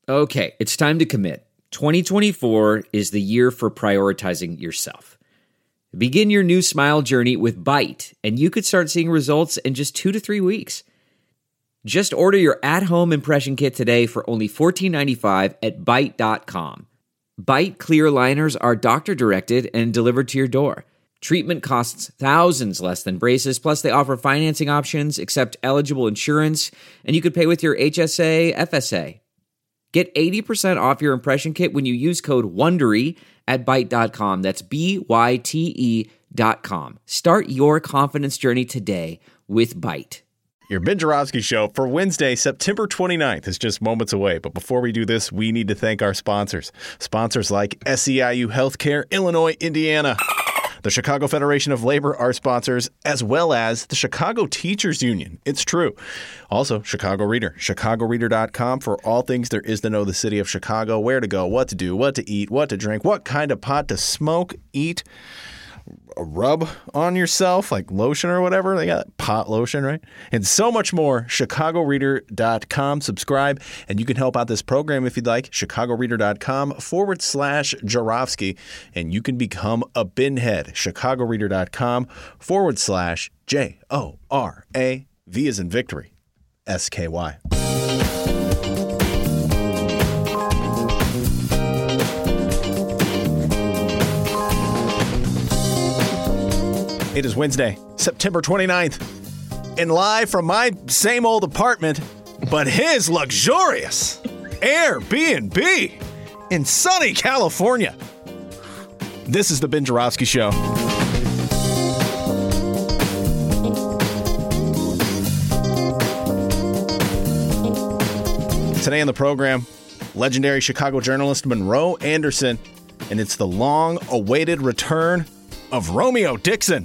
Okay, it's time to commit. 2024 is the year for prioritizing yourself. Begin your new smile journey with Byte, and you could start seeing results in just 2 to 3 weeks. Just order your at-home impression kit today for only $14.95 at Byte.com. Byte clear liners are doctor-directed and delivered to your door. Treatment costs thousands less than braces, plus they offer financing options, accept eligible insurance, and you could pay with your HSA, FSA. Get 80% off your impression kit when you use code WONDERY at Byte.com. That's BYTE.com. Start your confidence journey today with Byte. Your Ben Joravsky Show for Wednesday, September 29th is just moments away. But before we do this, we need to thank our sponsors. Sponsors like SEIU Healthcare, Illinois, Indiana. The Chicago Federation of Labor are sponsors, as well as the Chicago Teachers Union. It's true. Also, Chicago Reader, chicagoreader.com for all things there is to know the city of Chicago, where to go, what to do, what to eat, what to drink, what kind of pot to smoke, eat, rub on yourself, like lotion or whatever. They got pot lotion, right? And so much more. chicagoreader.com. Subscribe, and you can help out this program if you'd like. chicagoreader.com/Joravsky, and you can become a binhead. chicagoreader.com/JORA. V as in victory. SKY. It is Wednesday, September 29th, and live from my same old apartment, but his luxurious Airbnb in sunny California. This is the Ben Joravsky Show. Today on the program, legendary Chicago journalist Monroe Anderson, and it's the long-awaited return of Romeo Dixon.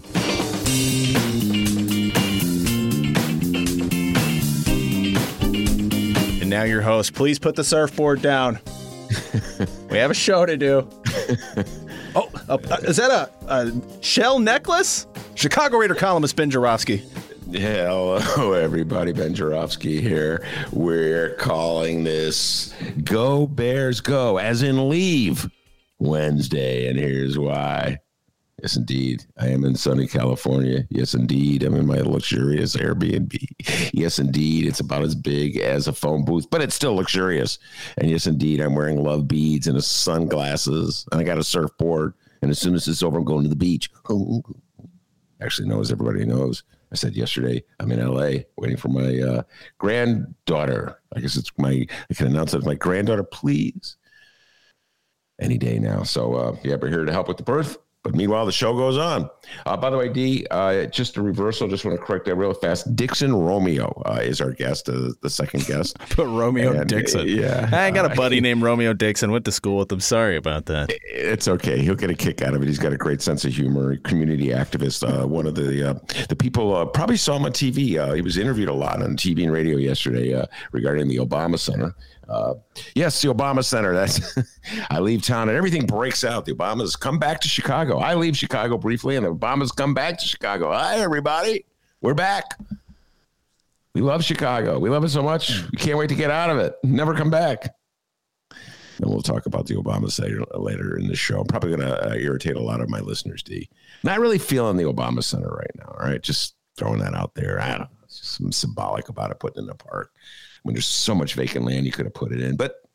And now your host. Please put the surfboard down. We have a show to do. Oh, is that a shell necklace? Chicago Reader columnist Ben Joravsky. Hello, everybody. Ben Joravsky here. We're calling this Go Bears Go, as in leave, Wednesday, and here's why. Yes, indeed. I am in sunny California. Yes, indeed. I'm in my luxurious Airbnb. Yes, indeed. It's about as big as a phone booth, but it's still luxurious. And yes, indeed. I'm wearing love beads and sunglasses, and I got a surfboard. And as soon as it's over, I'm going to the beach. Actually, no, as everybody knows, I said yesterday, I'm in L.A. waiting for my granddaughter. I guess I can announce it. My granddaughter, please. Any day now. So, we're here to help with the birth. But meanwhile, the show goes on. By the way, D, just a reversal. Just want to correct that real fast. Dixon Romeo is our guest, the second guest. Put Romeo Dixon. Yeah. I got a buddy named Romeo Dixon. Went to school with him. Sorry about that. It's okay. He'll get a kick out of it. He's got a great sense of humor. Community activist. One of the people probably saw him on TV. He was interviewed a lot on TV and radio yesterday regarding the Obama Center. Yes, the Obama Center. That's I leave town and everything breaks out. The Obamas come back to Chicago. I leave Chicago briefly, and the Obamas come back to Chicago. Hi, everybody. We're back. We love Chicago. We love it so much. We can't wait to get out of it. Never come back. And we'll talk about the Obama Center later in the show. I'm probably going to irritate a lot of my listeners, D. Not really feeling the Obama Center right now, all right? Just throwing that out there. I don't know. It's just some symbolic about it, putting it in a park. When there's so much vacant land, you could have put it in. But,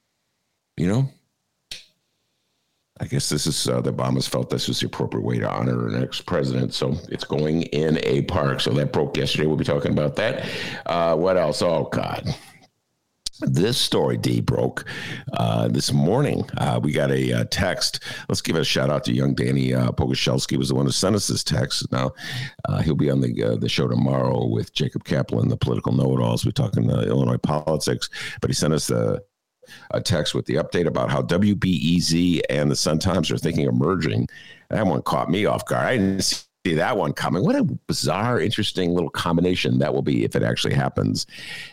I guess this is the Obamas felt this was the appropriate way to honor an ex-president. So it's going in a park. So that broke yesterday. We'll be talking about that. What else? Oh, God. This story, D, broke this morning. We got a text. Let's give a shout out to young Danny Pogoshelski was the one who sent us this text. Now, he'll be on the show tomorrow with Jacob Kaplan, the political know-it-alls. We're talking Illinois politics, but he sent us a text with the update about how WBEZ and the Sun-Times are thinking of merging. That one caught me off guard. I didn't see that one coming. What a bizarre, interesting little combination that will be if it actually happens.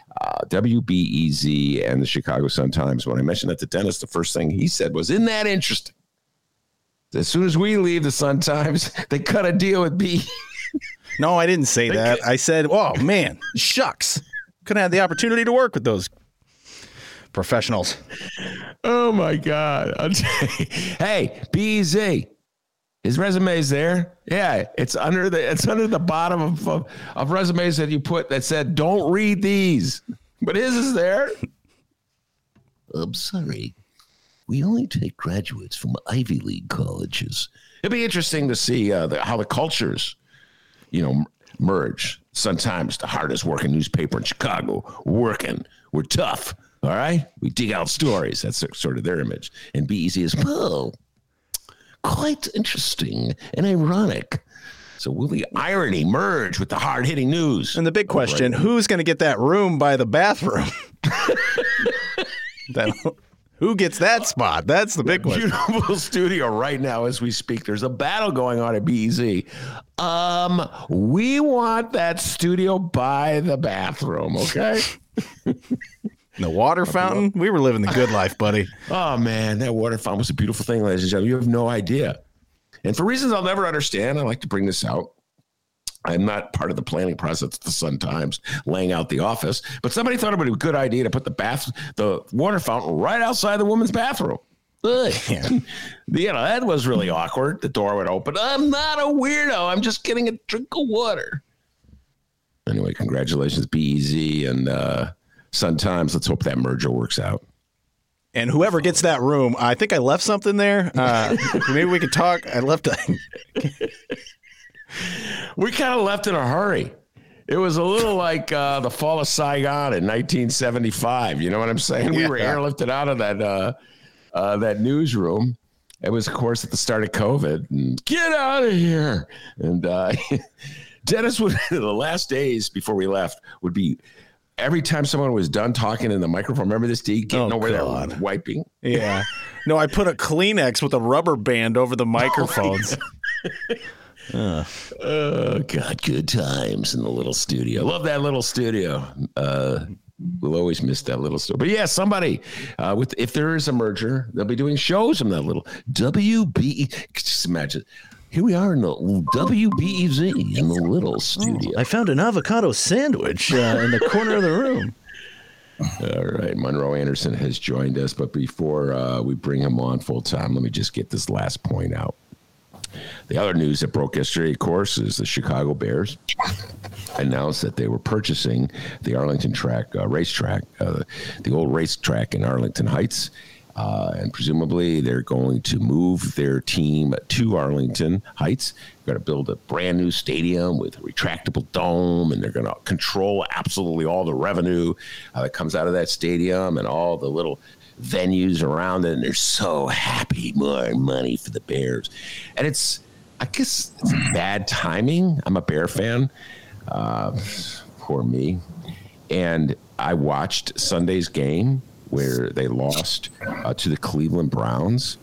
WBEZ and the Chicago Sun-Times. When I mentioned that to Dennis, the first thing he said was, "Isn't that interesting? As soon as we leave the Sun-Times, they cut a deal with B." No, I didn't say that. I said, "Oh man, shucks, couldn't have the opportunity to work with those Professionals. Oh my God. Hey, BZ. His resume's there. Yeah, it's under the bottom of resumes that you put that said, don't read these. But his is there. I'm sorry. We only take graduates from Ivy League colleges. It'd be interesting to see how the cultures, merge. Sun-Times, the hardest working newspaper in Chicago. We're tough. All right? We dig out stories. That's sort of their image. And BEZ is, well, quite interesting and ironic. So will the irony merge with the hard-hitting news? And the big question, who's going to get that room by the bathroom? Who gets that spot? That's the big question. Beautiful studio right now as we speak. There's a battle going on at BEZ. We want that studio by the bathroom, okay? The water fountain? We were living the good life, buddy. Oh, man, that water fountain was a beautiful thing, ladies and gentlemen. You have no idea. And for reasons I'll never understand, I like to bring this out. I'm not part of the planning process at the Sun-Times, laying out the office, but somebody thought it would be a good idea to put the water fountain right outside the women's bathroom. Yeah. That was really awkward. The door would open. I'm not a weirdo. I'm just getting a drink of water. Anyway, congratulations, BEZ and Sun-Times. Let's hope that merger works out. And whoever gets that room, I think I left something there. Maybe we could talk. I left We kind of left in a hurry. It was a little like the fall of Saigon in 1975. You know what I'm saying? We were airlifted out of that newsroom. It was, of course, at the start of COVID. And get out of here. And Dennis would, the last days before we left, would be every time someone was done talking in the microphone. Remember this, D? Getting over there wiping. Yeah. No, I put a Kleenex with a rubber band over the microphones. Oh, God, good times in the little studio. Love that little studio. We'll always miss that little studio. But yeah, somebody, if there is a merger, they'll be doing shows from that little WBE. Just imagine. Here we are in the WBEZ in the little studio. I found an avocado sandwich in the corner of the room. All right, Monroe Anderson has joined us. But before we bring him on full time, let me just get this last point out. The other news that broke yesterday, of course, is the Chicago Bears announced that they were purchasing the Arlington racetrack, the old racetrack in Arlington Heights. And presumably they're going to move their team to Arlington Heights. They're going to build a brand new stadium with a retractable dome, and they're going to control absolutely all the revenue that comes out of that stadium and all the little venues around it. And they're so happy, more money for the Bears. And I guess it's bad timing. I'm a Bear fan. Poor me. And I watched Sunday's game where they lost to the Cleveland Browns.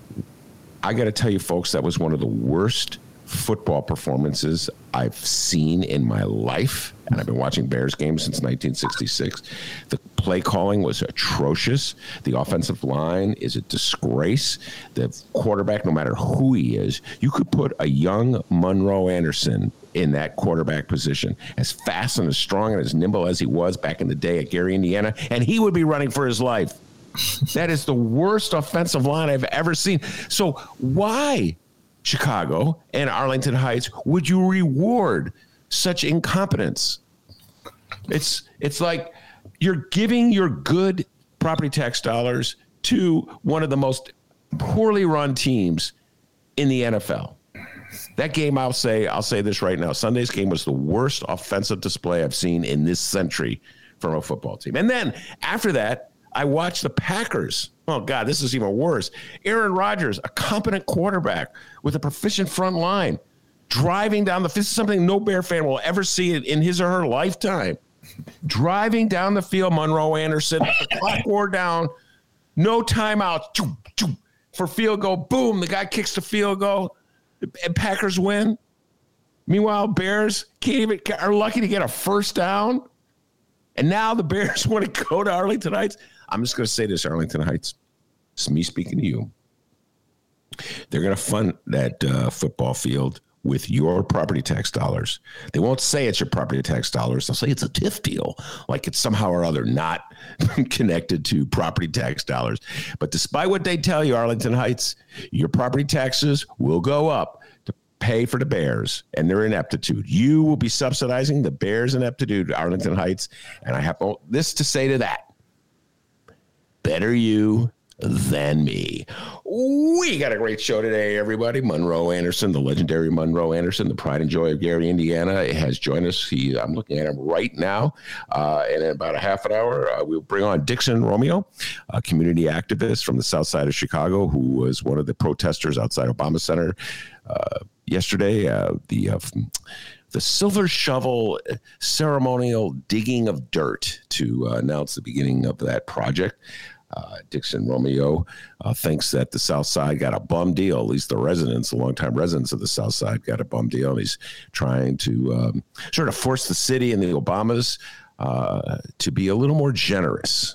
I got to tell you, folks, that was one of the worst football performances I've seen in my life. And I've been watching Bears games since 1966. The play calling was atrocious. The offensive line is a disgrace. The quarterback, no matter who he is, you could put a young Monroe Anderson in that quarterback position, as fast and as strong and as nimble as he was back in the day at Gary, Indiana, and he would be running for his life. That is the worst offensive line I've ever seen. So why, Chicago and Arlington Heights, would you reward such incompetence? It's like you're giving your good property tax dollars to one of the most poorly run teams in the NFL. That game, I'll say this right now. Sunday's game was the worst offensive display I've seen in this century from a football team. And then after that, I watched the Packers. Oh, God, this is even worse. Aaron Rodgers, a competent quarterback with a proficient front line, driving down the field. This is something no Bear fan will ever see in his or her lifetime. Driving down the field, Monroe Anderson, the clock wore down, no timeout, for field goal. Boom, the guy kicks the field goal, and Packers win. Meanwhile, Bears are lucky to get a first down. And now the Bears want to go to Arlington Heights. I'm just going to say this, Arlington Heights. It's me speaking to you. They're going to fund that football field with your property tax dollars. They won't say it's your property tax dollars. They'll say it's a TIF deal, like it's somehow or other not connected to property tax dollars. But despite what they tell you, Arlington Heights, your property taxes will go up to pay for the Bears and their ineptitude. You will be subsidizing the Bears' ineptitude, Arlington Heights. And I have this to say to that. Better you than me. We got a great show today, everybody. Monroe Anderson, the legendary Monroe Anderson, the pride and joy of Gary, Indiana, has joined us. I'm looking at him right now. And in about a half an hour, we'll bring on Dixon Romeo, a community activist from the south side of Chicago, who was one of the protesters outside Obama Center yesterday. The silver shovel ceremonial digging of dirt to announce the beginning of that project. Dixon Romeo thinks that the South Side got a bum deal. At least the longtime residents of the South Side got a bum deal. And he's trying to sort of force the city and the Obamas to be a little more generous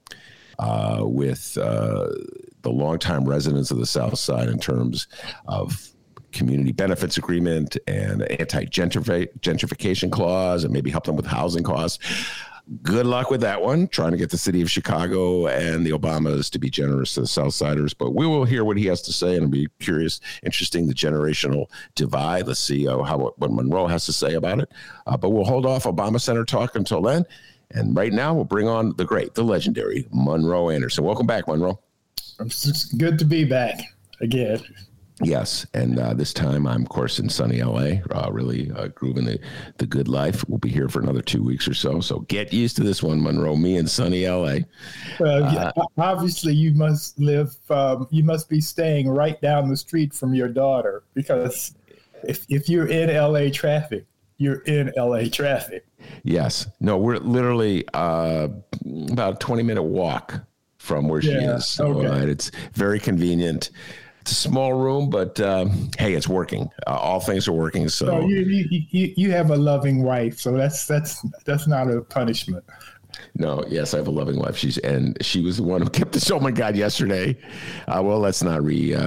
with the longtime residents of the South Side in terms of community benefits agreement and anti-gentrification clause, and maybe help them with housing costs. Good luck with that one, trying to get the city of Chicago and the Obamas to be generous to the Southsiders. But we will hear what he has to say, and it'll be interesting, the generational divide. Let's see what Monroe has to say about it. But we'll hold off Obama Center talk until then. And right now, we'll bring on the great, the legendary Monroe Anderson. Welcome back, Monroe. It's good to be back again. Yes, and this time I'm, of course, in sunny LA, really grooving the good life. We'll be here for another 2 weeks or so. So get used to this one, Monroe, me in sunny LA. Well, obviously you must be staying right down the street from your daughter, because if you're in LA traffic, you're in LA traffic. Yes. No, we're literally about a 20-minute walk from where she is. So it's very convenient. It's a small room, but hey, it's working. All things are working. So you have a loving wife, so that's not a punishment. No, yes, I have a loving wife. She was the one who kept this. Oh my God, yesterday. Well, let's not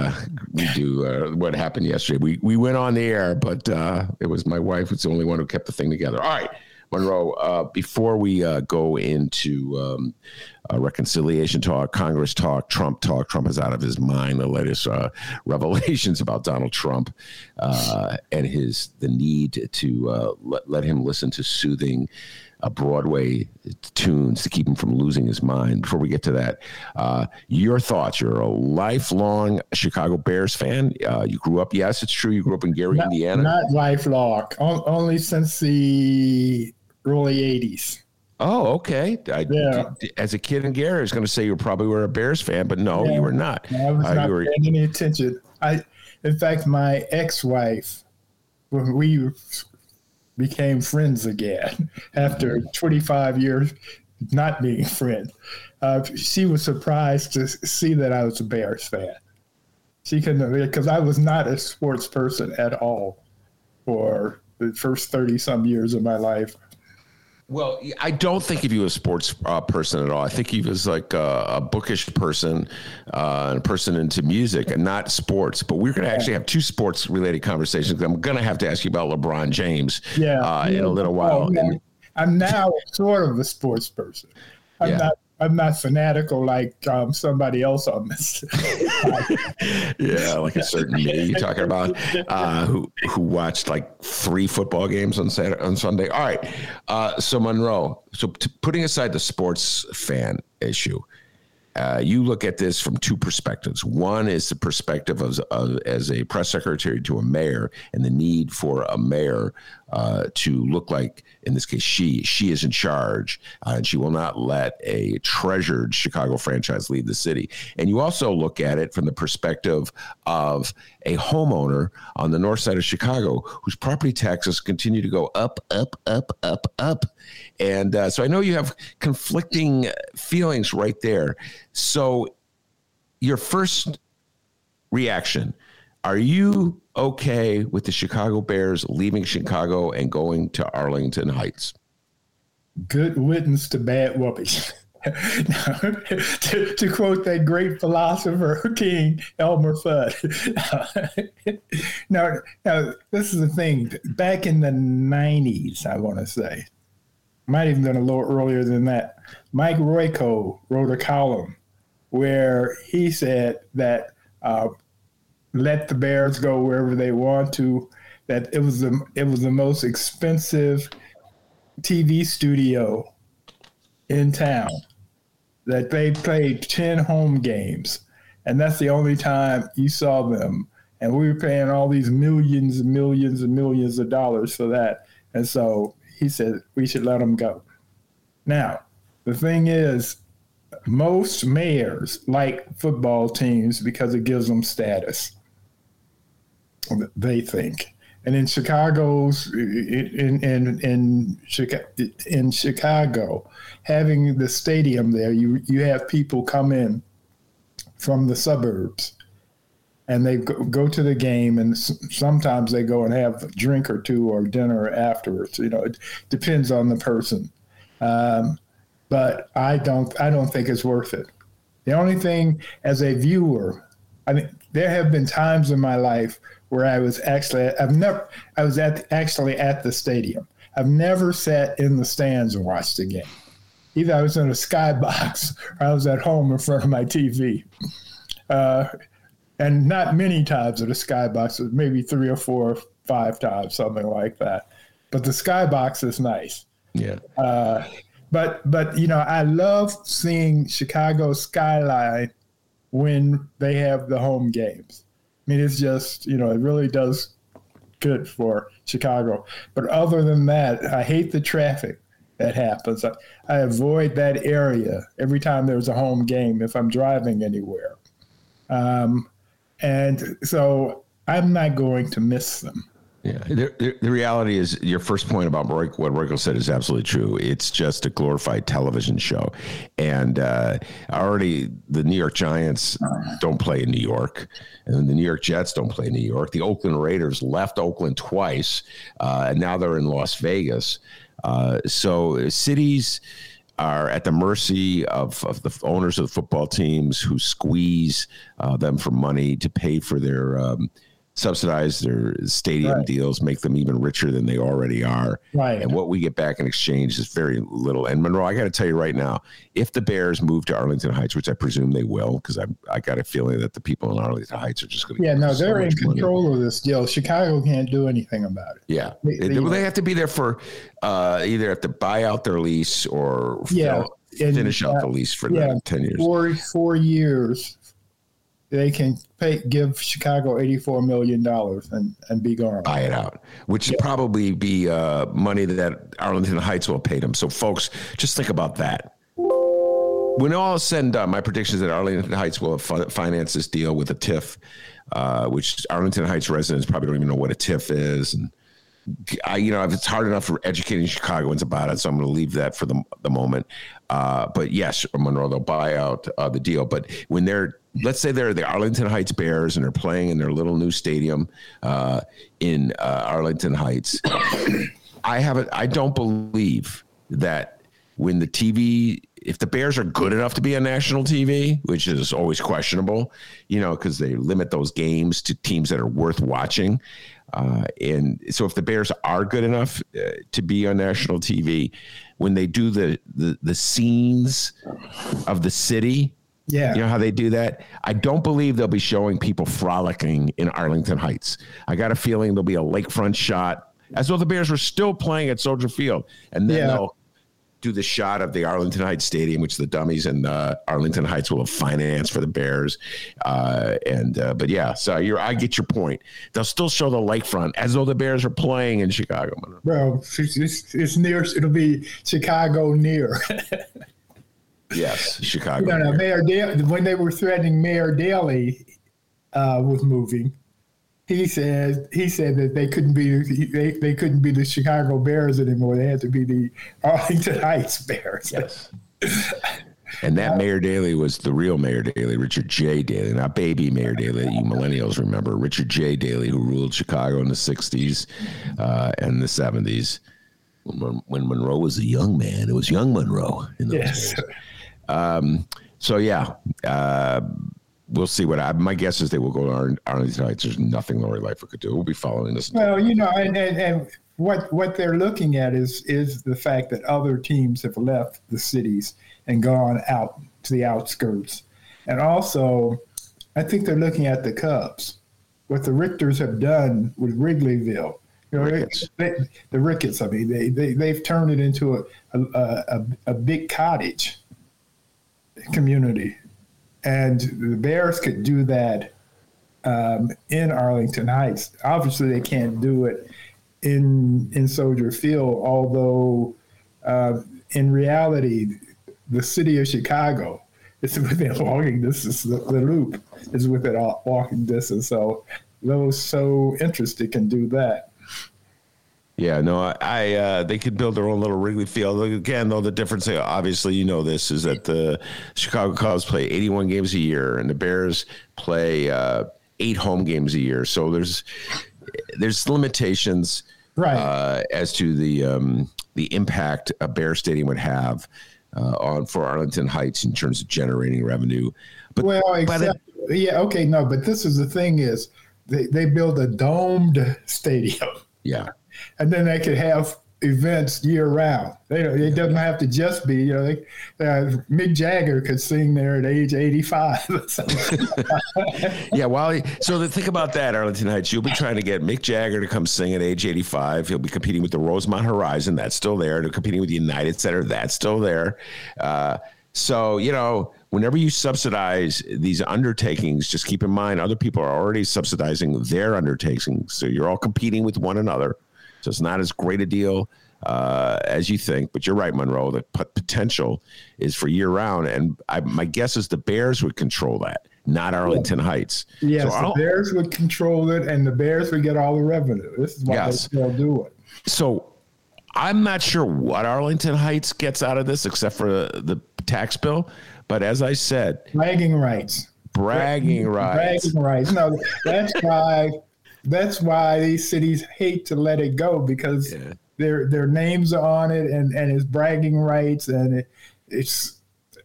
redo what happened yesterday. We went on the air, but it was my wife who's the only one who kept the thing together. All right, Monroe. Before we go into reconciliation talk, Congress talk, Trump is out of his mind. The latest revelations about Donald Trump and the need to let him listen to soothing Broadway tunes to keep him from losing his mind. Before we get to that, your thoughts. You're a lifelong Chicago Bears fan. You grew up, yes, it's true, you grew up in Gary, Indiana. Not lifelong, only since the early 80s. Oh, okay. As a kid in Gary, I was going to say you probably were a Bears fan, but no, you were not. I was not paying any attention. In fact, my ex-wife, when we became friends again after 25 years not being friends, she was surprised to see that I was a Bears fan. She couldn't, because I was not a sports person at all for the first 30-some years of my life. Well, I don't think of you as a sports person at all. I think of you as like a bookish person, a person into music and not sports. But we're going to actually have two sports-related conversations. I'm going to have to ask you about LeBron James in a little while. I'm now sort of a sports person. I'm not fanatical like somebody else on this. Yeah, like a certain me you're talking about who watched like 3 football games on Sunday. All right, so Monroe. So putting aside the sports fan issue, you look at this from two perspectives. One is the perspective as a press secretary to a mayor, and the need for a mayor to look like, in this case, she is in charge, and she will not let a treasured Chicago franchise leave the city. And you also look at it from the perspective of a homeowner on the north side of Chicago whose property taxes continue to go up, up, up, up, up. And so I know you have conflicting feelings right there. So your first reaction, are you okay with the Chicago Bears leaving Chicago and going to Arlington Heights? Good riddance to bad whoopings. to quote that great philosopher King Elmer Fudd. Now, this is the thing. Back in the 90s, I want to say, might even been a little earlier than that, Mike Royko wrote a column where he said that let the Bears go wherever they want to, that it was the most expensive TV studio in town, that they played 10 home games, and that's the only time you saw them. And we were paying all these millions and millions and millions of dollars for that. And so he said we should let them go. Now, the thing is, most mayors like football teams because it gives them status, they think. And in Chicago, having the stadium there, you have people come in from the suburbs, and they go to the game, and sometimes they go and have a drink or two or dinner afterwards. It depends on the person, but I don't think it's worth it. The only thing, as a viewer, there have been times in my life where I was actually at the stadium. I've never sat in the stands and watched a game. Either I was in a skybox or I was at home in front of my TV. And not many times at a skybox, maybe 3 or 4 or 5 times, something like that. But the skybox is nice. Yeah. But I love seeing Chicago skyline when they have the home games. I mean, it's just, it really does good for Chicago. But other than that, I hate the traffic that happens. I avoid that area every time there's a home game if I'm driving anywhere. And so I'm not going to miss them. Yeah, the reality is your first point about what Royko said is absolutely true. It's just a glorified television show. And already the New York Giants don't play in New York, and the New York Jets don't play in New York. The Oakland Raiders left Oakland twice, and now they're in Las Vegas. So cities are at the mercy of the owners of the football teams who squeeze them for money to pay for their subsidize their stadium deals, make them even richer than they already are. Right. And what we get back in exchange is very little. And Monroe, I got to tell you right now, if the Bears move to Arlington Heights, which I presume they will, because I got a feeling that the people in Arlington Heights are just going to they're in control of this deal. Chicago can't do anything about it. Yeah. They have to be there for either have to buy out their lease or finish out the lease for 10 years. 4 years. They can give Chicago $84 million and be gone. Buy it out, which would probably be money that Arlington Heights will pay them. So, folks, just think about that. When all is said and done, my prediction is that Arlington Heights will finance this deal with a TIF, which Arlington Heights residents probably don't even know what a TIF is. And if it's hard enough for educating Chicagoans about it, so I'm going to leave that for the moment. But yes, Monroe, they'll buy out the deal. But when let's say they're the Arlington Heights Bears and they're playing in their little new stadium in Arlington Heights, I don't believe that when if the Bears are good enough to be on national TV, which is always questionable, because they limit those games to teams that are worth watching. And so if the Bears are good enough to be on national TV, when they do the scenes of the city, you know how they do that? I don't believe they'll be showing people frolicking in Arlington Heights. I got a feeling there'll be a lakefront shot as though the Bears were still playing at Soldier Field. And then they'll do the shot of the Arlington Heights Stadium, which the dummies in Arlington Heights will have financed for the Bears. But yeah, so I get your point. They'll still show the lakefront as though the Bears are playing in Chicago. Well, it's near. It'll be Chicago near. Yes, Chicago. Mayor Daley, when they were threatening Mayor Daley with moving, he said that they couldn't be the Chicago Bears anymore. They had to be the Arlington Heights Bears. Yes. And that Mayor Daley was the real Mayor Daley, Richard J. Daley, not baby Mayor Daley that you millennials remember. Richard J. Daley, who ruled Chicago in the 60s and the 70s. When Monroe was a young man, it was young Monroe in those days. So yeah, we'll see my guess is they will go to Arlington Heights. There's nothing Lori Lightfoot could do. We'll be following this. Well, and what they're looking at is the fact that other teams have left the cities and gone out to the outskirts. And also, I think they're looking at the Cubs, what the Richters have done with Wrigleyville. Ricketts. The Ricketts, I mean, they've turned it into a big cottage community. And the Bears could do that in Arlington Heights. Obviously, they can't do it in Soldier Field, although in reality, the city of Chicago is within walking distance. The Loop is within walking distance. So those so interested can do that. Yeah, no, they could build their own little Wrigley Field. Again, though, the difference, obviously, this, is that the Chicago Cubs play 81 games a year, and the Bears play 8 home games a year. So there's limitations, right, as to the impact a Bear Stadium would have for Arlington Heights in terms of generating revenue. But but this is the thing is they build a domed stadium. Yeah. And then they could have events year round. It doesn't have to just be, Mick Jagger could sing there at age 85. Yeah, so think about that, Arlington Heights. You'll be trying to get Mick Jagger to come sing at age 85. He'll be competing with the Rosemont Horizon. That's still there. They're competing with the United Center. That's still there. So, whenever you subsidize these undertakings, just keep in mind other people are already subsidizing their undertakings. So you're all competing with one another. So it's not as great a deal as you think. But you're right, Monroe. The potential is for year round. And my guess is the Bears would control that, not Arlington Heights. Yes, so the Bears would control it, and the Bears would get all the revenue. This is why they still do it. So I'm not sure what Arlington Heights gets out of this except for the tax bill. But as I said, bragging rights. No, that's why these cities hate to let it go, because their names are on it, and it's bragging rights, and this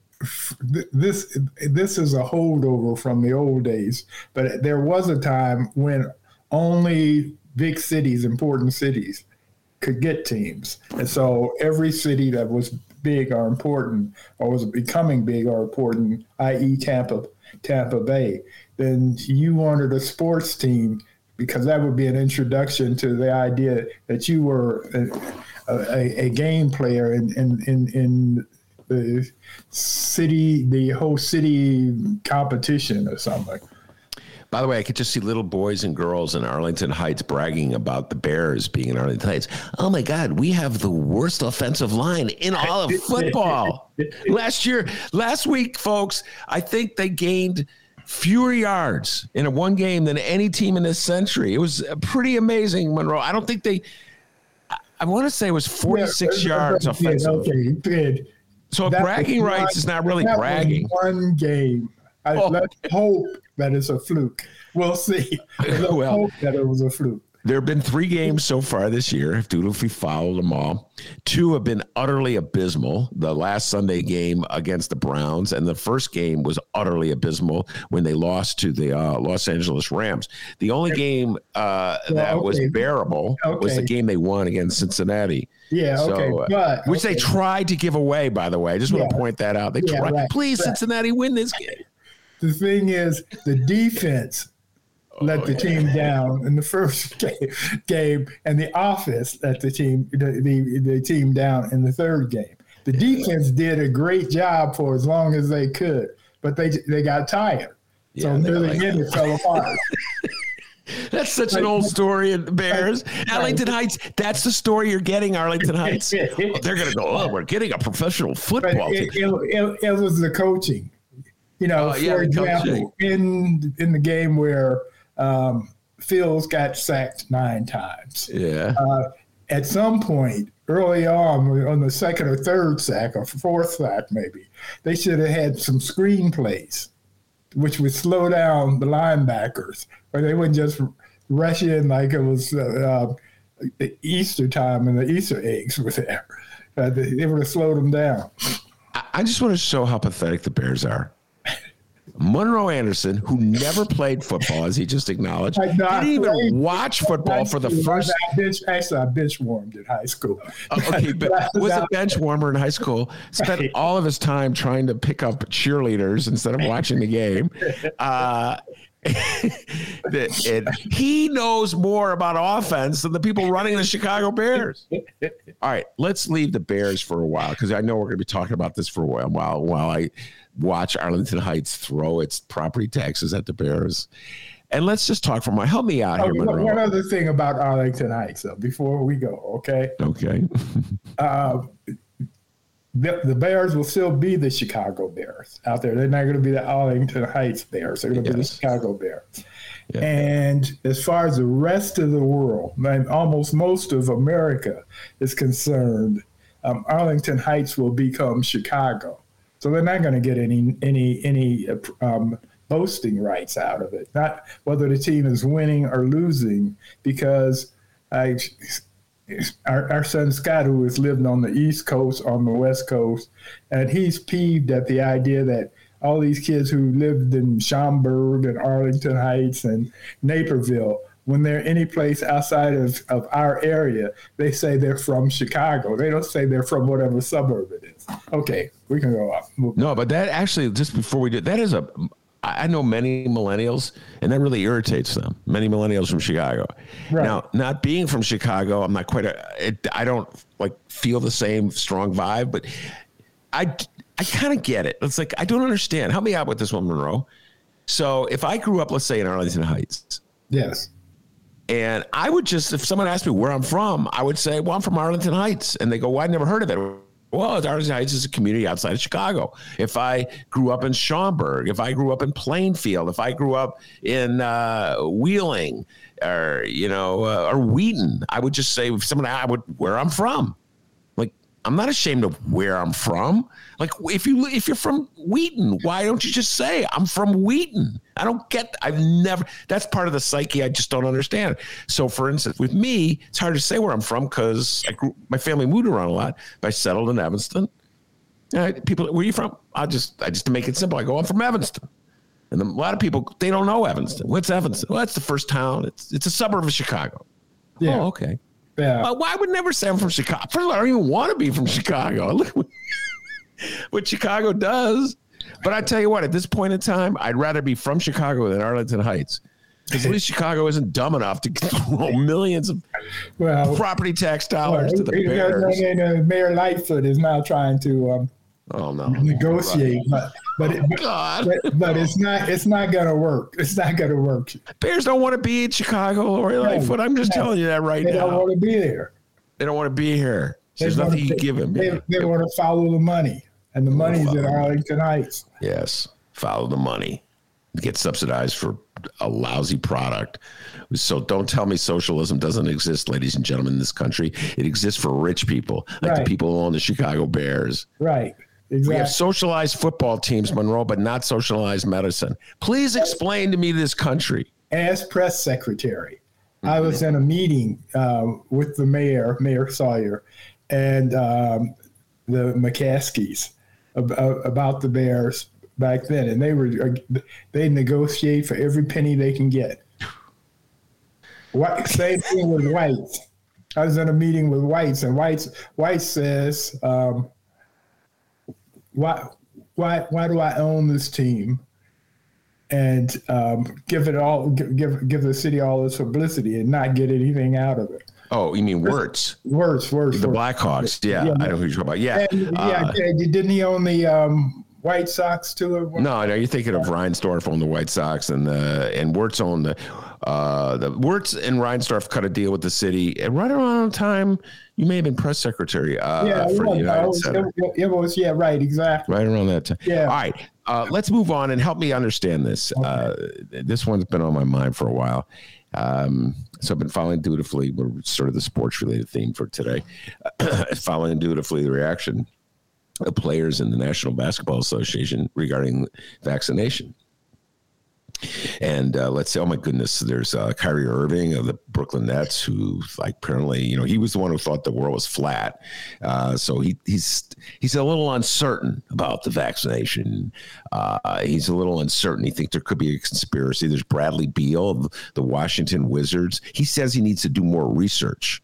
is a holdover from the old days. But there was a time when only big cities, important cities, could get teams, and so every city that was big or important, or was becoming big or important, i.e. Tampa Bay, then you wanted a sports team, because that would be an introduction to the idea that you were a game player in the city, the whole city competition or something. By the way, I could just see little boys and girls in Arlington Heights bragging about the Bears being in Arlington Heights. Oh my God, we have the worst offensive line in all of football. Last week, folks, I think they gained fewer yards in one game than any team in this century. It was pretty amazing, Monroe. I don't think I want to say it was 46 yards offensive. Okay, good. So bragging rights is not really bragging. One game. Let's hope that it's a fluke. We'll see. Let's hope that it was a fluke. There have been 3 games so far this year, if we followed them all. 2 have been utterly abysmal. The last Sunday game against the Browns, and the first game was utterly abysmal when they lost to the Los Angeles Rams. The only game was bearable was the game they won against Cincinnati. Yeah, which they tried to give away, by the way. I just want to point that out. They tried. Right, Please, Cincinnati, win this game. The thing is, the defense let the team down in the first game, and the offense let the team down in the third game. The defense did a great job for as long as they could, but they got tired. So again, it fell apart. That's such an old story in the Bears. Arlington Heights, that's the story you're getting, Arlington Heights. They're going to go, we're getting a professional football team. It was the coaching. For example, in the game where Fields got sacked 9 times. Yeah. At some point early on the second or third sack or fourth sack, maybe, they should have had some screenplays, which would slow down the linebackers, or they wouldn't just rush in like it was Easter time and the Easter eggs were there. They would have slowed them down. I just want to show how pathetic the Bears are. Monroe Anderson, who never played football, as he just acknowledged, didn't even watch football for the first. I bench warmed in high school. Okay, but was a bench warmer in high school. Spent all of his time trying to pick up cheerleaders instead of watching the game. He knows more about offense than the people running the Chicago Bears. All right, let's leave the Bears for a while because I know we're going to be talking about this for a while I watch Arlington Heights throw its property taxes at the Bears. And let's just talk for a while. Help me out here, Monroe. One other thing about Arlington Heights, though, before we go, okay? Okay. The Bears will still be the Chicago Bears out there. They're not going to be the Arlington Heights Bears. They're going to be the Chicago Bears. Yeah. And as far as the rest of the world, and almost most of America is concerned, Arlington Heights will become Chicago. So they're not going to get any boasting rights out of it. Not whether the team is winning or losing, because our son Scott, who has lived on the East Coast, on the West Coast, and he's peeved at the idea that all these kids who lived in Schaumburg and Arlington Heights and Naperville, when they're any place outside of our area, they say they're from Chicago. They don't say they're from whatever suburb it is. Okay, we can go off. No, but that actually, just before we do, that is I know many millennials, and that really irritates them. Many millennials from Chicago. Right. Now, not being from Chicago, I'm not quite I don't feel the same strong vibe, but I kind of get it. It's like, I don't understand. Help me out with this one, Monroe. So if I grew up, let's say in Arlington Heights. Yes. And I would just, if someone asked me where I'm from, I would say, well, I'm from Arlington Heights. And they go, well, I never heard of it. Well, Arlington Heights is a community outside of Chicago. If I grew up in Schaumburg, if I grew up in Plainfield, if I grew up in Wheeling or Wheaton, I would just say where I'm from. I'm not ashamed of where I'm from. Like, if you're from Wheaton, why don't you just say I'm from Wheaton? I don't get. That's part of the psyche. I just don't understand. So, for instance, with me, it's hard to say where I'm from because my family moved around a lot. But I settled in Evanston. People, where are you from? I just to make it simple, I go, I'm from Evanston. And a lot of people, they don't know Evanston. What's Evanston? Well, that's the first town. It's a suburb of Chicago. Yeah. Oh, okay. Yeah. Why would never say I'm from Chicago? First of all, I don't even want to be from Chicago. Look what Chicago does. But I tell you what, at this point in time, I'd rather be from Chicago than Arlington Heights. Because at least Chicago isn't dumb enough to throw millions of property tax dollars to the Bears. Mayor Lightfoot is now trying to negotiate, right. but it's not going to work. It's not going to work. Bears don't want to be in Chicago, Lori Lightfoot. I'm just telling you that right now. They don't want to be there. They don't want to be here. There's nothing you can give them. They want to follow the money, and the money's in Arlington Heights. Yes, follow the money. Get subsidized for a lousy product. So don't tell me socialism doesn't exist, ladies and gentlemen, in this country. It exists for rich people, like the people who own the Chicago Bears. Right. Exactly. We have socialized football teams, Monroe, but not socialized medicine. Please explain to me this country. As press secretary, I was in a meeting with the Mayor Sawyer, and the McCaskies about the Bears back then, and they negotiate for every penny they can get. Same thing with Whites. I was in a meeting with Whites, and Whites says, why do I own this team and give the city all this publicity and not get anything out of it? Oh, you mean Wirtz? Wirtz. The Blackhawks. Yeah, I know who you're talking about. Yeah. Didn't he own the White Sox too? No, you're thinking of Reinsdorf on the White Sox, and Wirtz owned the Wirtz and Reinsdorf cut a deal with the city at right around the time you may have been press secretary for the United Center. It was, right, exactly. Right around that time. Yeah. All right, let's move on and help me understand this. Okay. This one's been on my mind for a while. So I've been following dutifully. We're sort of the sports-related theme for today. Following dutifully the reaction of players in the National Basketball Association regarding vaccination. And let's say, oh my goodness, there's Kyrie Irving of the Brooklyn Nets, who apparently, he was the one who thought the world was flat. So he's a little uncertain about the vaccination. He's a little uncertain. He thinks there could be a conspiracy. There's Bradley Beal of the Washington Wizards. He says he needs to do more research.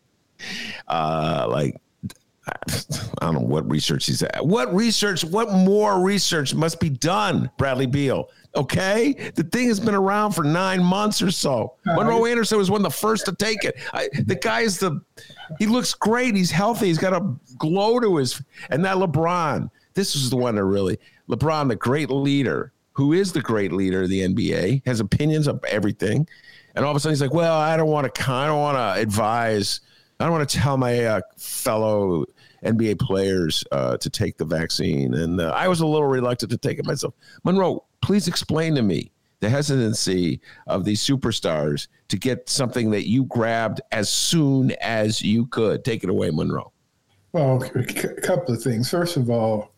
I don't know what research he's at. What more research must be done, Bradley Beal? Okay? The thing has been around for 9 months or so. Monroe Anderson was one of the first to take it. The guy he looks great. He's healthy. He's got a glow to and that LeBron, this is the one that really, LeBron, the great leader, who is the great leader of the NBA, has opinions of everything. And all of a sudden he's like, well, I don't want to advise, I don't want to tell my fellow NBA players to take the vaccine. And I was a little reluctant to take it myself. Monroe, please explain to me the hesitancy of these superstars to get something that you grabbed as soon as you could. Take it away, Monroe. Well, a couple of things. First of all,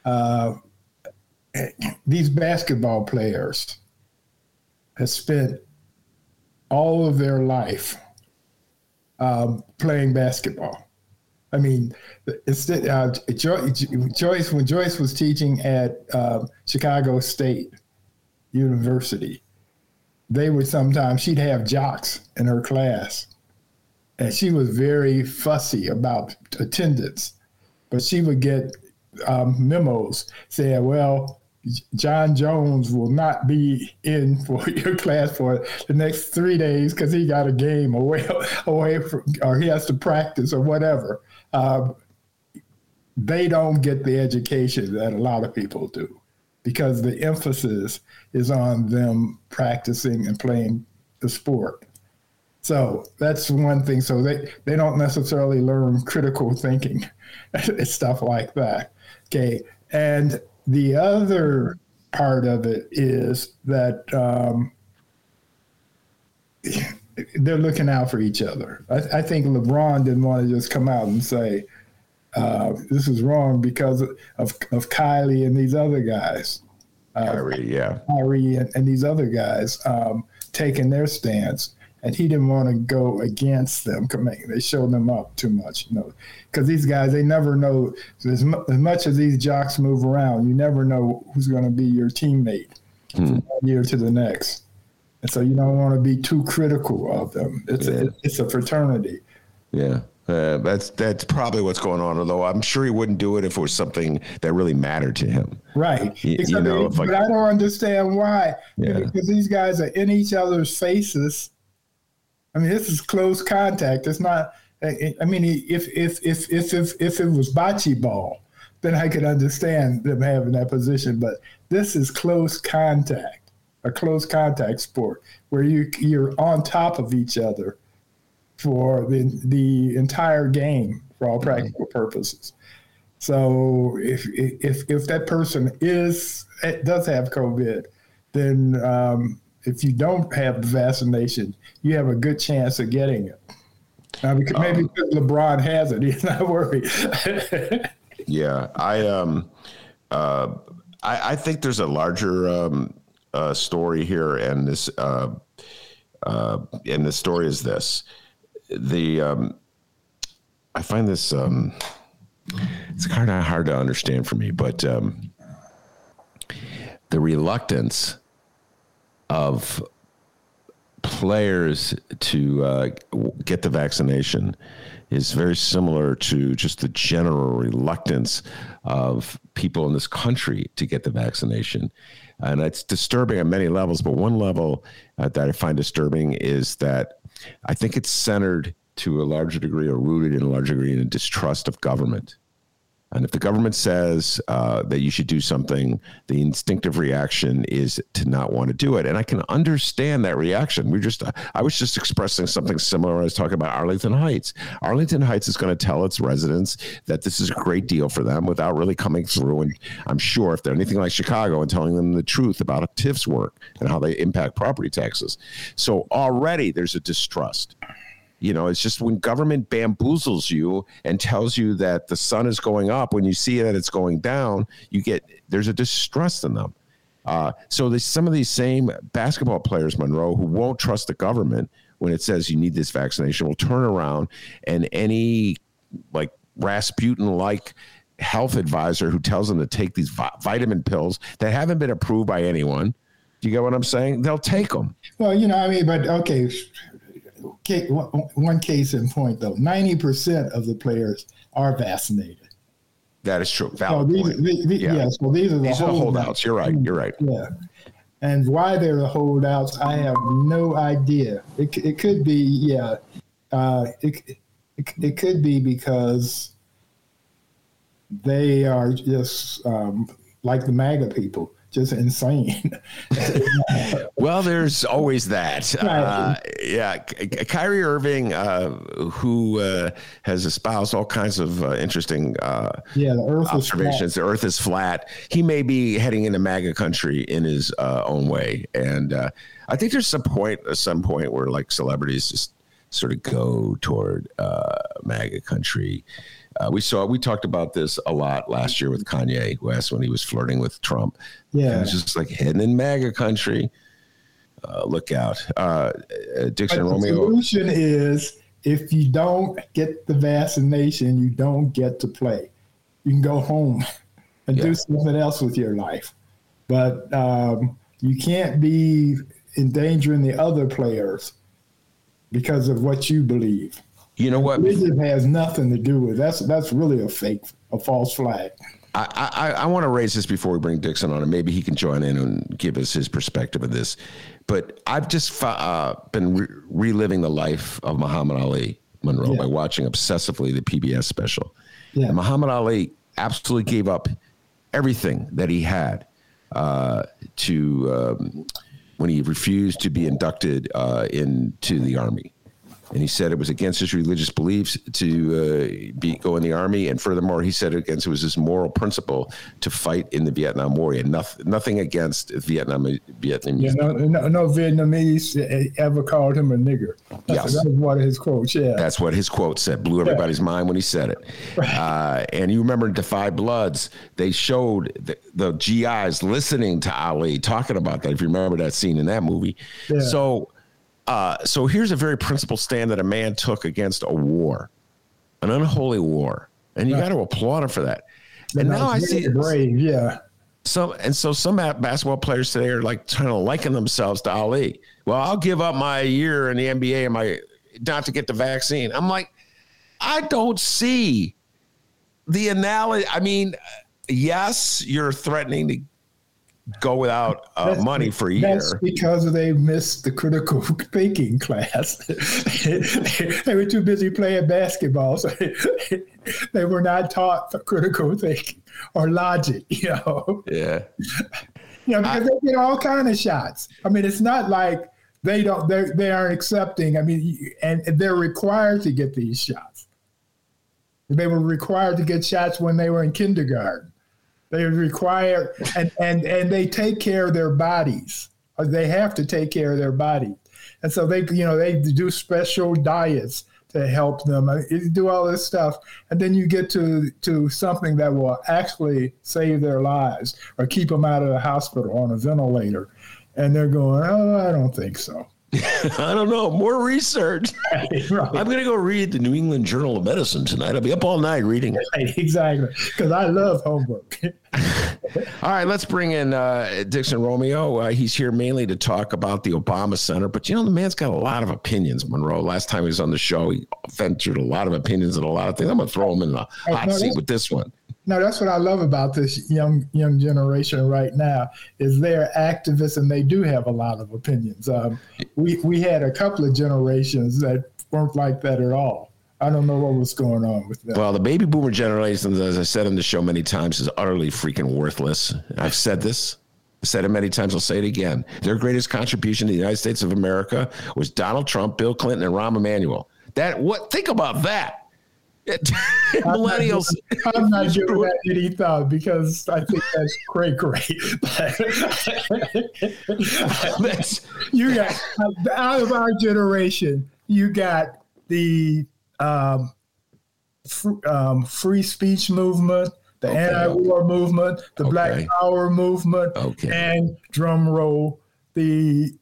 these basketball players have spent all of their life playing basketball. I mean, Joyce, when Joyce was teaching at Chicago State University, she'd have jocks in her class, and she was very fussy about attendance, but she would get memos saying, well, John Jones will not be in for your class for the next 3 days because he got a game away from, or he has to practice or whatever. They don't get the education that a lot of people do because the emphasis is on them practicing and playing the sport. So that's one thing. So they don't necessarily learn critical thinking and stuff like that. Okay. And the other part of it is that they're looking out for each other. I think LeBron didn't want to just come out and say, this is wrong because of Kylie and these other guys. Kyrie and these other guys taking their stance. And he didn't want to go against them. They showed them up too much, because these guys, they never know. As much as these jocks move around, you never know who's going to be your teammate from one year to the next. And so you don't want to be too critical of them. It's a fraternity. Yeah. That's probably what's going on, although I'm sure he wouldn't do it if it was something that really mattered to him. Right. But I don't understand why. Yeah. Because these guys are in each other's faces. I mean, this is close contact. It's not. I mean, if it was bocce ball, then I could understand them having that position. But this is close contact, a close contact sport where you're on top of each other for the entire game for all practical purposes. So if that person does have COVID, then if you don't have the vaccination, you have a good chance of getting it. Now, maybe because LeBron has it, he's not worried. Yeah, I think there's a larger story here, and the story is this: I find this it's kind of hard to understand for me, but the reluctance of players to get the vaccination is very similar to just the general reluctance of people in this country to get the vaccination. And it's disturbing on many levels, but one level that I find disturbing is that I think it's centered to a larger degree or rooted in a larger degree in a distrust of government. And if the government says that you should do something, the instinctive reaction is to not want to do it. And I can understand that reaction. I was just expressing something similar when I was talking about Arlington Heights. Arlington Heights is going to tell its residents that this is a great deal for them without really coming through. And I'm sure if they're anything like Chicago and telling them the truth about TIF's work and how they impact property taxes. So already there's a distrust. It's just when government bamboozles you and tells you that the sun is going up, when you see that it's going down, there's a distrust in them. So some of these same basketball players, Monroe, who won't trust the government when it says you need this vaccination, will turn around and any like Rasputin-like health advisor who tells them to take these vitamin pills that haven't been approved by anyone. Do you get what I'm saying? They'll take them. Well, but okay. One case in point, though, 90% of the players are vaccinated. That is true. So these are the holdouts. You're right. Yeah. And why they're the holdouts, I have no idea. It could be, it could be because they are just like the MAGA people, just insane. Well, there's always that. Kyrie Irving, who has espoused all kinds of interesting observations. The earth is flat. He may be heading into MAGA country in his own way. And I think there's some point where like celebrities just sort of go toward MAGA country. We talked about this a lot last year with Kanye West when he was flirting with Trump. Yeah. It was just like heading in MAGA country. Look out. Dixon Romeo. The solution is if you don't get the vaccination, you don't get to play. You can go home and do something else with your life. But you can't be endangering the other players because of what you believe. You know what? Religion has nothing to do with it. That's really a false flag. I want to raise this before we bring Dixon on, and maybe he can join in and give us his perspective of this. But I've just been reliving the life of Muhammad Ali, Monroe, by watching obsessively the PBS special. Yeah. And Muhammad Ali absolutely gave up everything that he had when he refused to be inducted into the Army. And he said it was against his religious beliefs to go in the Army. And furthermore, he said it was his moral principle to fight in the Vietnam War. And nothing against Vietnamese. Yeah, no Vietnamese ever called him a nigger. That was one of his quotes, That's what his quote said. Blew everybody's mind when he said it. Right. And you remember in Defy Bloods, they showed the GIs listening to Ali talking about that, if you remember that scene in that movie. Yeah. So here's a very principled stand that a man took against a war, an unholy war, and you got to applaud him for that. And now I see brave, some basketball players today are like trying to liken themselves to Ali. Well, I'll give up my year in the NBA and not to get the vaccine. I'm like, I don't see the analogy. I mean, yes, you're threatening to go without money for a year. That's because they missed the critical thinking class. They were too busy playing basketball, so they were not taught critical thinking or logic. Yeah. Because they get all kind of shots. I mean, it's not like they aren't accepting. I mean, and they're required to get these shots. They were required to get shots when they were in kindergarten. They require, and they take care of their bodies. They have to take care of their bodies. And so they do special diets to help them. You do all this stuff. And then you get to something that will actually save their lives or keep them out of the hospital on a ventilator. And they're going, I don't think so. I don't know. More research. Right. I'm going to go read the New England Journal of Medicine tonight. I'll be up all night reading. Right, exactly. Because I love homework. All right, let's bring in Dixon Romeo. He's here mainly to talk about the Obama Center. But, the man's got a lot of opinions, Monroe. Last time he was on the show, he ventured a lot of opinions and a lot of things. I'm going to throw him in the hot seat with this one. No, that's what I love about this young generation right now is they're activists and they do have a lot of opinions. We had a couple of generations that weren't like that at all. I don't know what was going on with them. Well, the baby boomer generation, as I said on the show many times, is utterly freaking worthless. I've said this. I've said it many times. I'll say it again. Their greatest contribution to the United States of America was Donald Trump, Bill Clinton, and Rahm Emanuel. Think about that. Millennials. I'm not giving that any thought because I think that's cray. You got out of our generation. You got the free speech movement, the anti-war movement, the Black Power movement, and drum roll, the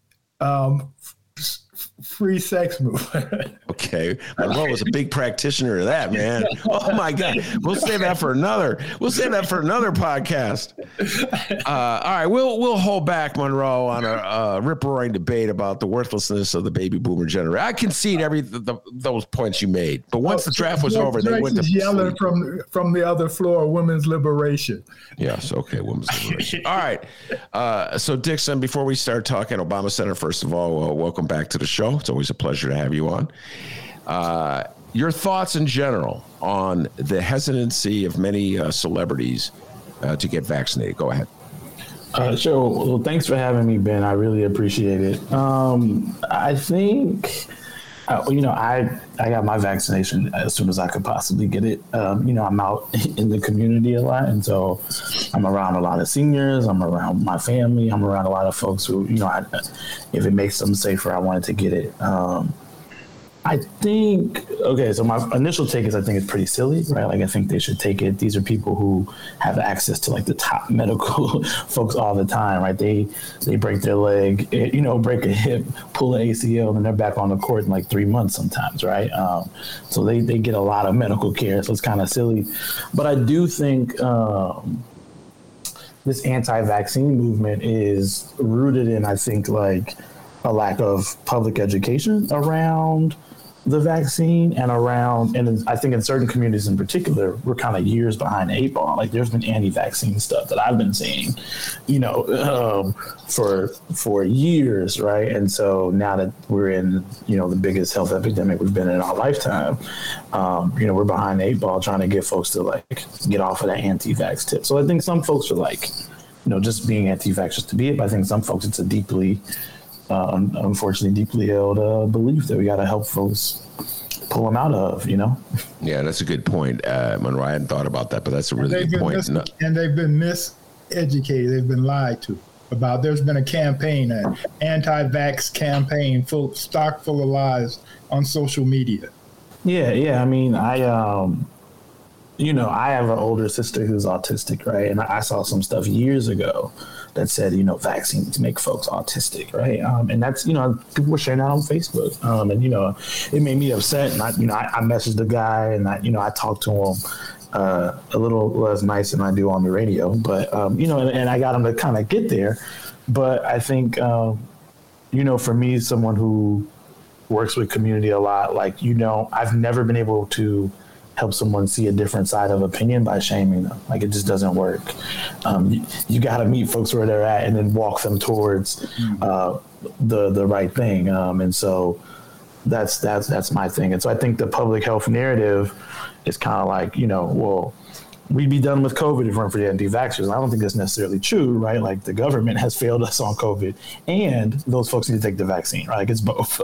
free sex movement. Okay. Monroe was a big practitioner of that, man. Oh my God. We'll save that for another podcast. All right. We'll hold back, Monroe, on a rip-roaring debate about the worthlessness of the baby boomer generation. I concede those points you made, but once the draft was over, they went to yelling from the other floor, women's liberation. Yes. Okay. Women's liberation. All right. So Dixon, before we start talking Obama Center, first of all, welcome back to the show. It's always a pleasure to have you on. Your thoughts in general on the hesitancy of many celebrities to get vaccinated. Go ahead. Sure. Well, thanks for having me, Ben. I really appreciate it. I think, I got my vaccination as soon as I could possibly get it. I'm out in the community a lot. And so I'm around a lot of seniors. I'm around my family. I'm around a lot of folks who, if it makes them safer, I wanted to get it. I think, so my initial take is I think it's pretty silly, right? Like, I think they should take it. These are people who have access to like the top medical folks all the time, right? They break their leg, break a hip, pull an ACL, and they're back on the court in like 3 months sometimes, right? So they get a lot of medical care. So it's kind of silly. But I do think this anti-vaccine movement is rooted in, I think, like a lack of public education around the vaccine and I think in certain communities in particular, we're kind of years behind the 8 ball. Like, there's been anti-vaccine stuff that I've been seeing, for years, right? And so now that we're in, the biggest health epidemic we've been in our lifetime, we're behind the 8 ball trying to get folks to like get off of that anti-vax tip. So I think some folks are like, just being anti-vax just to be it. But I think some folks, it's a deeply unfortunately deeply held belief that we got to help folks pull them out of, Yeah, that's a good point, Monroe. I hadn't thought about that, but that's a really good point. And they've been miseducated. They've been lied to about. There's been a campaign, an anti-vax campaign, stock full of lies on social media. Yeah. I mean, I have an older sister who's autistic, right? And I saw some stuff years ago that said, vaccines make folks autistic, right? And that's, people were sharing that on Facebook. And, it made me upset. And I messaged the guy and I talked to him a little less nice than I do on the radio. But, and I got him to kind of get there. But I think, for me, someone who works with community a lot, like, I've never been able to help someone see a different side of opinion by shaming them. Like, it just doesn't work. You got to meet folks where they're at and then walk them towards the right thing. And so that's my thing. And so I think the public health narrative is kind of like, well, we'd be done with COVID if it weren't for the anti-vaxxers. And I don't think that's necessarily true, right? Like, the government has failed us on COVID, and those folks need to take the vaccine, right? Like, it's both.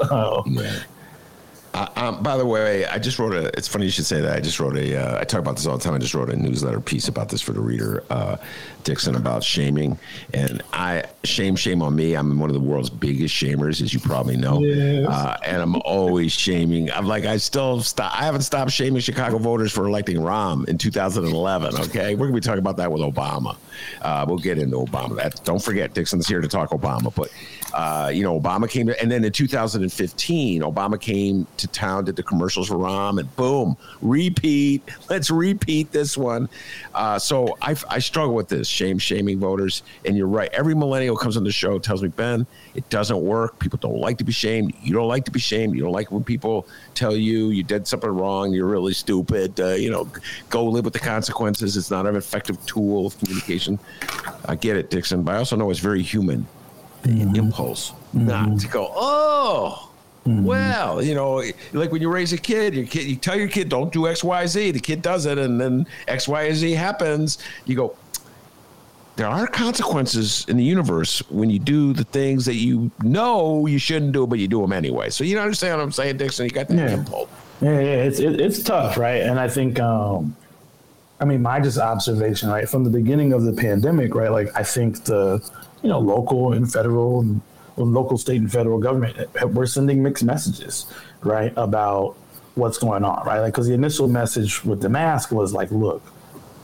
By the way, I just wrote it's funny you should say that. I just wrote I talk about this all the time. I just wrote a newsletter piece about this for the Reader, Dixon, about shaming. And shame on me. I'm one of the world's biggest shamers, as you probably know. Yes. And I'm always shaming. I haven't stopped shaming Chicago voters for electing Rahm in 2011. Okay. We're going to be talking about that with Obama. We'll get into Obama. Don't forget, Dixon's here to talk Obama. But, Obama came and then in 2015, Obama came to town, did the commercials for Rahm, and boom, let's repeat this one. So I struggle with this, shaming voters. And you're right. Every millennial comes on the show, tells me, Ben, it doesn't work. People don't like to be shamed. You don't like to be shamed. You don't like when people tell you did something wrong. You're really stupid. Go live with the consequences. It's not an effective tool of communication. I get it, Dixon, but I also know it's very human. The impulse not to go, well, like when you raise a kid, you tell your kid, don't do X, Y, Z. The kid does it, and then X, Y, Z happens. You go, there are consequences in the universe when you do the things that you know you shouldn't do, but you do them anyway. So you understand what I'm saying, Dixon? You got that impulse. Yeah, it's tough, right? And I think, my just observation, right, from the beginning of the pandemic, right, like I think the local and federal and local, state, and federal government, we're sending mixed messages, right, about what's going on, right? Like, because the initial message with the mask was like, look,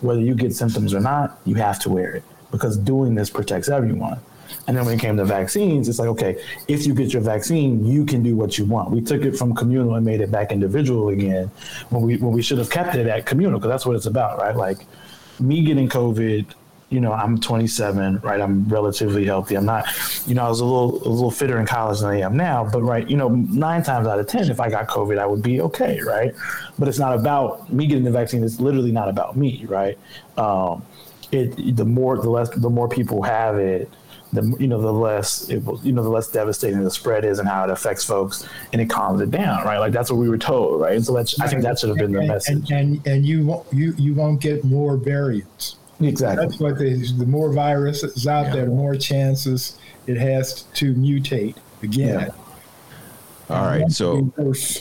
whether you get symptoms or not, you have to wear it because doing this protects everyone. And then when it came to vaccines, it's like, okay, if you get your vaccine, you can do what you want. We took it from communal and made it back individual again when we should have kept it at communal, because that's what it's about, right? Like me getting COVID, I'm 27, right? I'm relatively healthy. I'm not, I was a little fitter in college than I am now, but right, 9 times out of 10, if I got COVID, I would be okay, right? But it's not about me getting the vaccine. It's literally not about me, right? The more people have it, the less devastating the spread is and how it affects folks, and it calms it down, right? Like that's what we were told, right? And so I think that should have been the message. And you won't get more variants. Exactly. That's what the more virus is out there, the more chances it has to mutate again. Yeah. All right, so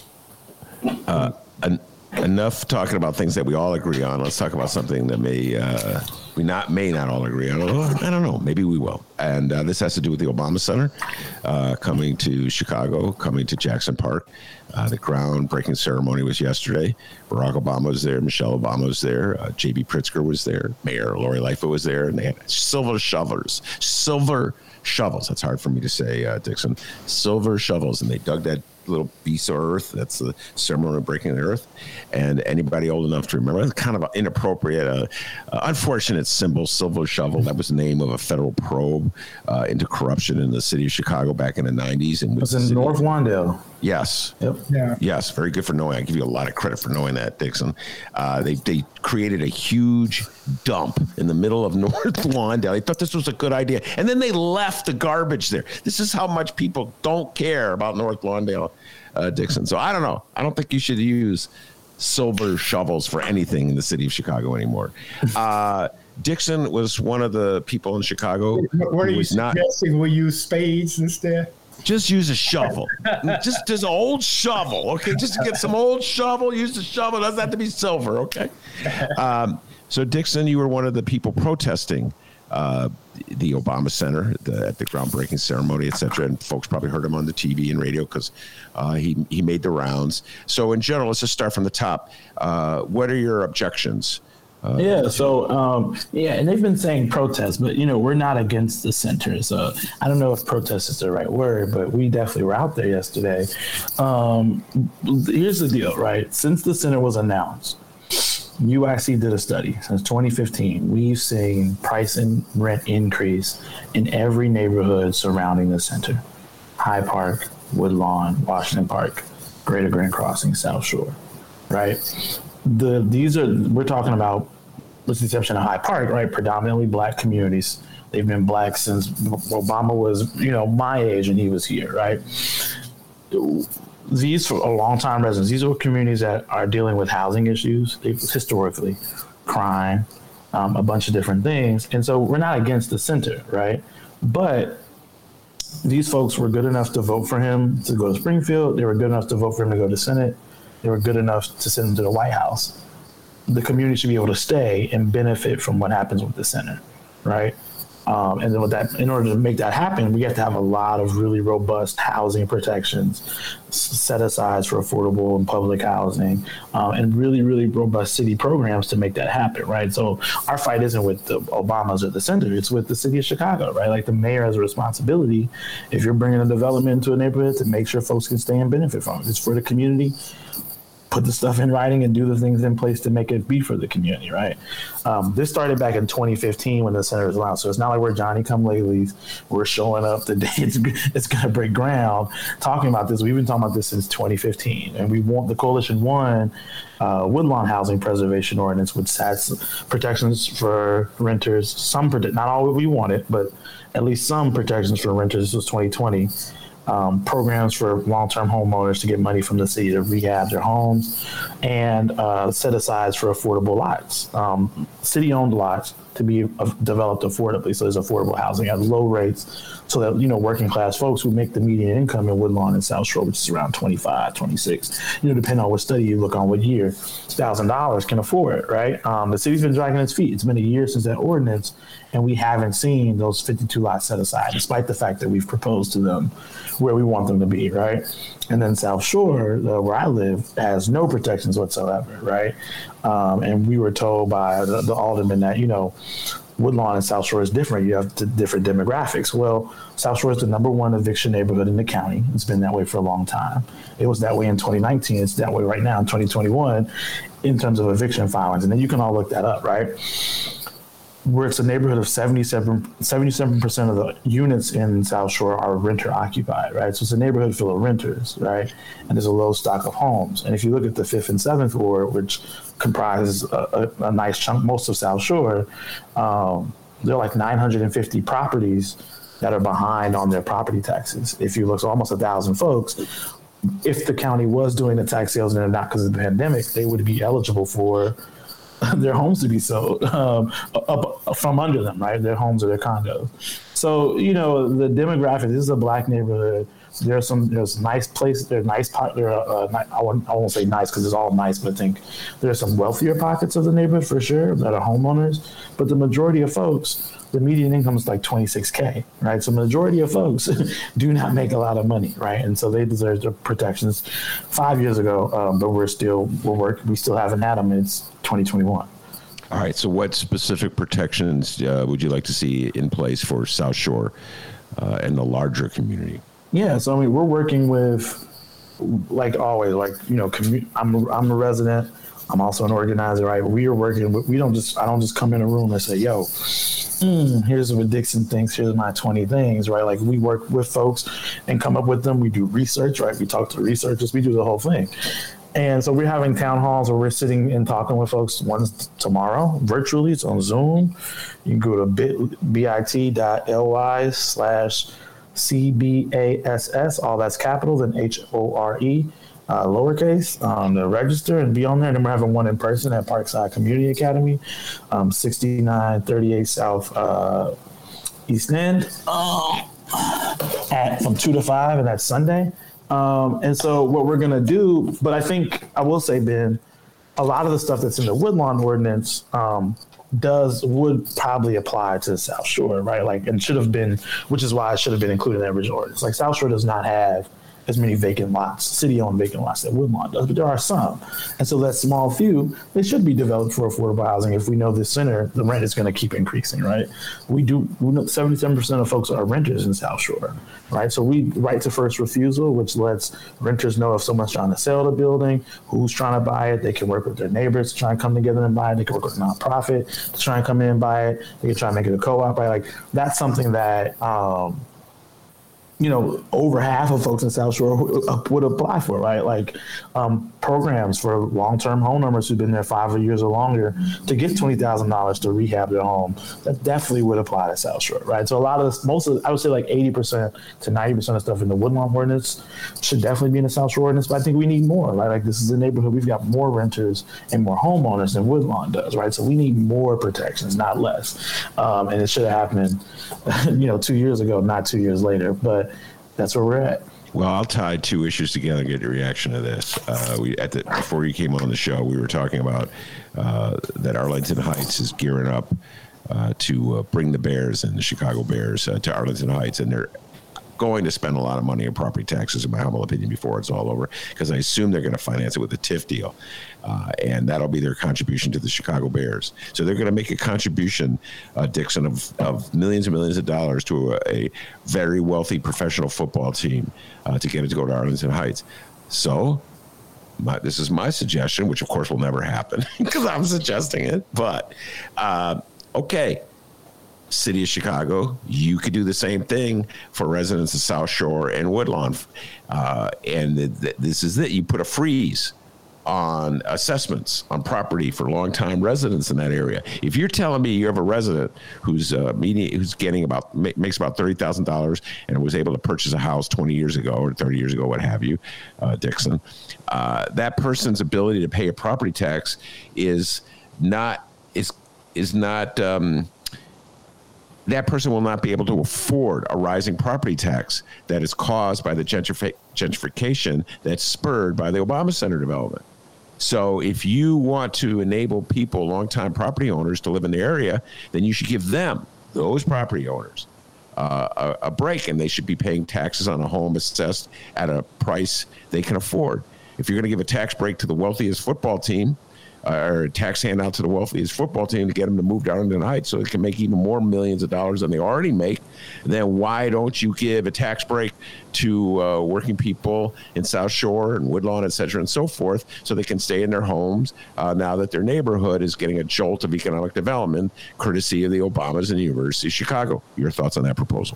enough talking about things that we all agree on. Let's talk about something that we may not all agree on. I don't know. Maybe we will. And this has to do with the Obama Center coming to Chicago, coming to Jackson Park. The groundbreaking ceremony was yesterday. Barack Obama was there. Michelle Obama was there. J.B. Pritzker was there. Mayor Lori Lightfoot was there. And they had silver shovels. That's hard for me to say, Dixon. Silver shovels. And they dug that little piece of earth. That's the ceremony of breaking the earth. And anybody old enough to remember, it's kind of an inappropriate, unfortunate symbol, silver shovel. That was the name of a federal probe into corruption in the city of Chicago back in the 90s. And it was in North Lawndale. Yes. Yep. Yeah. Yes. Very good for knowing. I give you a lot of credit for knowing that, Dixon. They created a huge dump in the middle of North Lawndale. They thought this was a good idea. And then they left the garbage there. This is how much people don't care about North Lawndale, Dixon. So I don't know. I don't think you should use silver shovels for anything in the city of Chicago anymore. Dixon was one of the people in Chicago. What are you suggesting? We'll use spades instead? Just use a shovel. just an old shovel, okay? Just to get some old shovel, use the shovel. It doesn't have to be silver, okay? So, Dixon, you were one of the people protesting the Obama Center at the groundbreaking ceremony, et cetera. And folks probably heard him on the TV and radio because he made the rounds. So, in general, let's just start from the top. What are your objections? And they've been saying protest, but we're not against the center. So I don't know if protest is the right word, but we definitely were out there yesterday. Here's the deal, right? Since the center was announced, UIC did a study. Since 2015, we've seen price and rent increase in every neighborhood surrounding the center: High Park, Woodlawn, Washington Park, Greater Grand Crossing, South Shore, right? We're talking about, with the exception of High Park, right? Predominantly black communities. They've been black since Obama was, my age and he was here, right? These, for a long time residents, these are communities that are dealing with housing issues, historically, crime, a bunch of different things. And so we're not against the center, right? But these folks were good enough to vote for him to go to Springfield. They were good enough to vote for him to go to Senate. They were good enough to send them to the White House. The community should be able to stay and benefit from what happens with the center, right? And then in order to make that happen, we have to have a lot of really robust housing protections set aside for affordable and public housing, and really, really robust city programs to make that happen, right? So our fight isn't with the Obamas or the center; it's with the city of Chicago, right? Like the mayor has a responsibility, if you're bringing a development into a neighborhood, to make sure folks can stay and benefit from it. It's for the community. Put the stuff in writing and do the things in place to make it be for the community, right? This started back in 2015 when the center was announced. So it's not like we're Johnny-come-latelys. We're showing up the day it's going to break ground talking about this. We've been talking about this since 2015. And the coalition won Woodlawn Housing Preservation Ordinance, which has protections for renters, not all we wanted, but at least some protections for renters. This was 2020. Programs for long-term homeowners to get money from the city to rehab their homes, and set asides for affordable lots, city-owned lots to be developed affordably. So there's affordable housing at low rates so that, working-class folks who make the median income in Woodlawn and South Shore, which is around 25, 26, depending on what study you look on, what year, $1,000 can afford it, right? The city's been dragging its feet. It's been a year since that ordinance, and we haven't seen those 52 lots set aside, despite the fact that we've proposed to them where we want them to be, right? And then South Shore, where I live, has no protections whatsoever, right? And we were told by the alderman that, Woodlawn and South Shore is different. You have different demographics. Well, South Shore is the number one eviction neighborhood in the county. It's been that way for a long time. It was that way in 2019. It's that way right now in 2021 in terms of eviction filings. And then you can all look that up, right? Where it's a neighborhood of 77% of the units in South Shore are renter occupied, right? So it's a neighborhood full of renters, right? And there's a low stock of homes. And if you look at the 5th and 7th ward, which comprises a nice chunk, most of South Shore, there are like 950 properties that are behind on their property taxes. If you look, so almost 1,000 folks. If the county was doing the tax sales and they're not because of the pandemic, they would be eligible for their homes to be sold up from under them, right? Their homes or their condos. So, the demographic, this is a Black neighborhood. There's nice places. There's nice I won't say nice because it's all nice, but I think there's some wealthier pockets of the neighborhood for sure that are homeowners. But the majority of folks, the median income is like $26K, right? So majority of folks do not make a lot of money, right? And so they deserve the protections 5 years ago, but we still haven't had them. It's 2021. All right. So what specific protections would you like to see in place for South Shore and the larger community? Yeah. So, we're working with, like always, I'm a resident. I'm also an organizer, right? We are working with, I don't just come in a room and say, yo, here's what Dixon thinks, here's my 20 things, right? Like we work with folks and come up with them. We do research, right? We talk to researchers, we do the whole thing. And so we're having town halls where we're sitting and talking with folks. One's tomorrow, virtually, it's on Zoom. You can go to bit.ly/CBASS, all that's capital, then HORE, lowercase, to register and be on there. And then we're having one in person at Parkside Community Academy, 6938 South East End, from 2 to 5, and that's Sunday. And so what we're going to do, but I think I will say, Ben, a lot of the stuff that's in the Woodlawn ordinance would probably apply to South Shore, right? Like, and should have been, which is why it should have been included in the original ordinance. Like South Shore does not have as many vacant lots, city-owned vacant lots that Woodlawn does, but there are some. And so that small few, they should be developed for affordable housing if we know this center, the rent is going to keep increasing, right? We know 77% of folks are renters in South Shore, right? So we right to first refusal, which lets renters know if someone's trying to sell the building, who's trying to buy it. They can work with their neighbors to try and come together and buy it. They can work with a nonprofit to try and come in and buy it. They can try and make it a co-op, right? Like that's something that, over half of folks in South Shore would apply for, right? Like programs for long-term homeowners who've been there 5 years or longer to get $20,000 to rehab their home. That definitely would apply to South Shore, right? So a lot of this, I would say like 80% to 90% of stuff in the Woodlawn ordinance should definitely be in the South Shore ordinance, but I think we need more, right? Like this is a neighborhood, we've got more renters and more homeowners than Woodlawn does, right? So we need more protections, not less. And it should have happened, 2 years ago, not 2 years later, but that's where we're at. Well, I'll tie two issues together and get your reaction to this. Before you came on the show, we were talking about that Arlington Heights is gearing up to bring the Bears and the Chicago Bears to Arlington Heights, and they're going to spend a lot of money on property taxes, in my humble opinion, before it's all over, because I assume they're going to finance it with a TIF deal, and that'll be their contribution to the Chicago Bears. So they're going to make a contribution, Dixon, of millions and millions of dollars to a very wealthy professional football team to get it to go to Arlington Heights. So this is my suggestion, which of course will never happen because I'm suggesting it, but okay. City of Chicago, you could do the same thing for residents of South Shore and Woodlawn. This is it. You put a freeze on assessments on property for longtime residents in that area. If you're telling me you have a resident who's getting makes about $30,000 and was able to purchase a house 20 years ago or 30 years ago, what have you, Dixon, that person's ability to pay a property tax that person will not be able to afford a rising property tax that is caused by the gentrification that's spurred by the Obama Center development. So if you want to enable people, longtime property owners, to live in the area, then you should give them, those property owners, a break, and they should be paying taxes on a home assessed at a price they can afford. If you're going to give a tax break to the wealthiest football team, or a tax handout to the wealthiest football team to get them to move down into the Heights so they can make even more millions of dollars than they already make, then why don't you give a tax break to working people in South Shore and Woodlawn, et cetera, and so forth, so they can stay in their homes now that their neighborhood is getting a jolt of economic development, courtesy of the Obamas and the University of Chicago. Your thoughts on that proposal?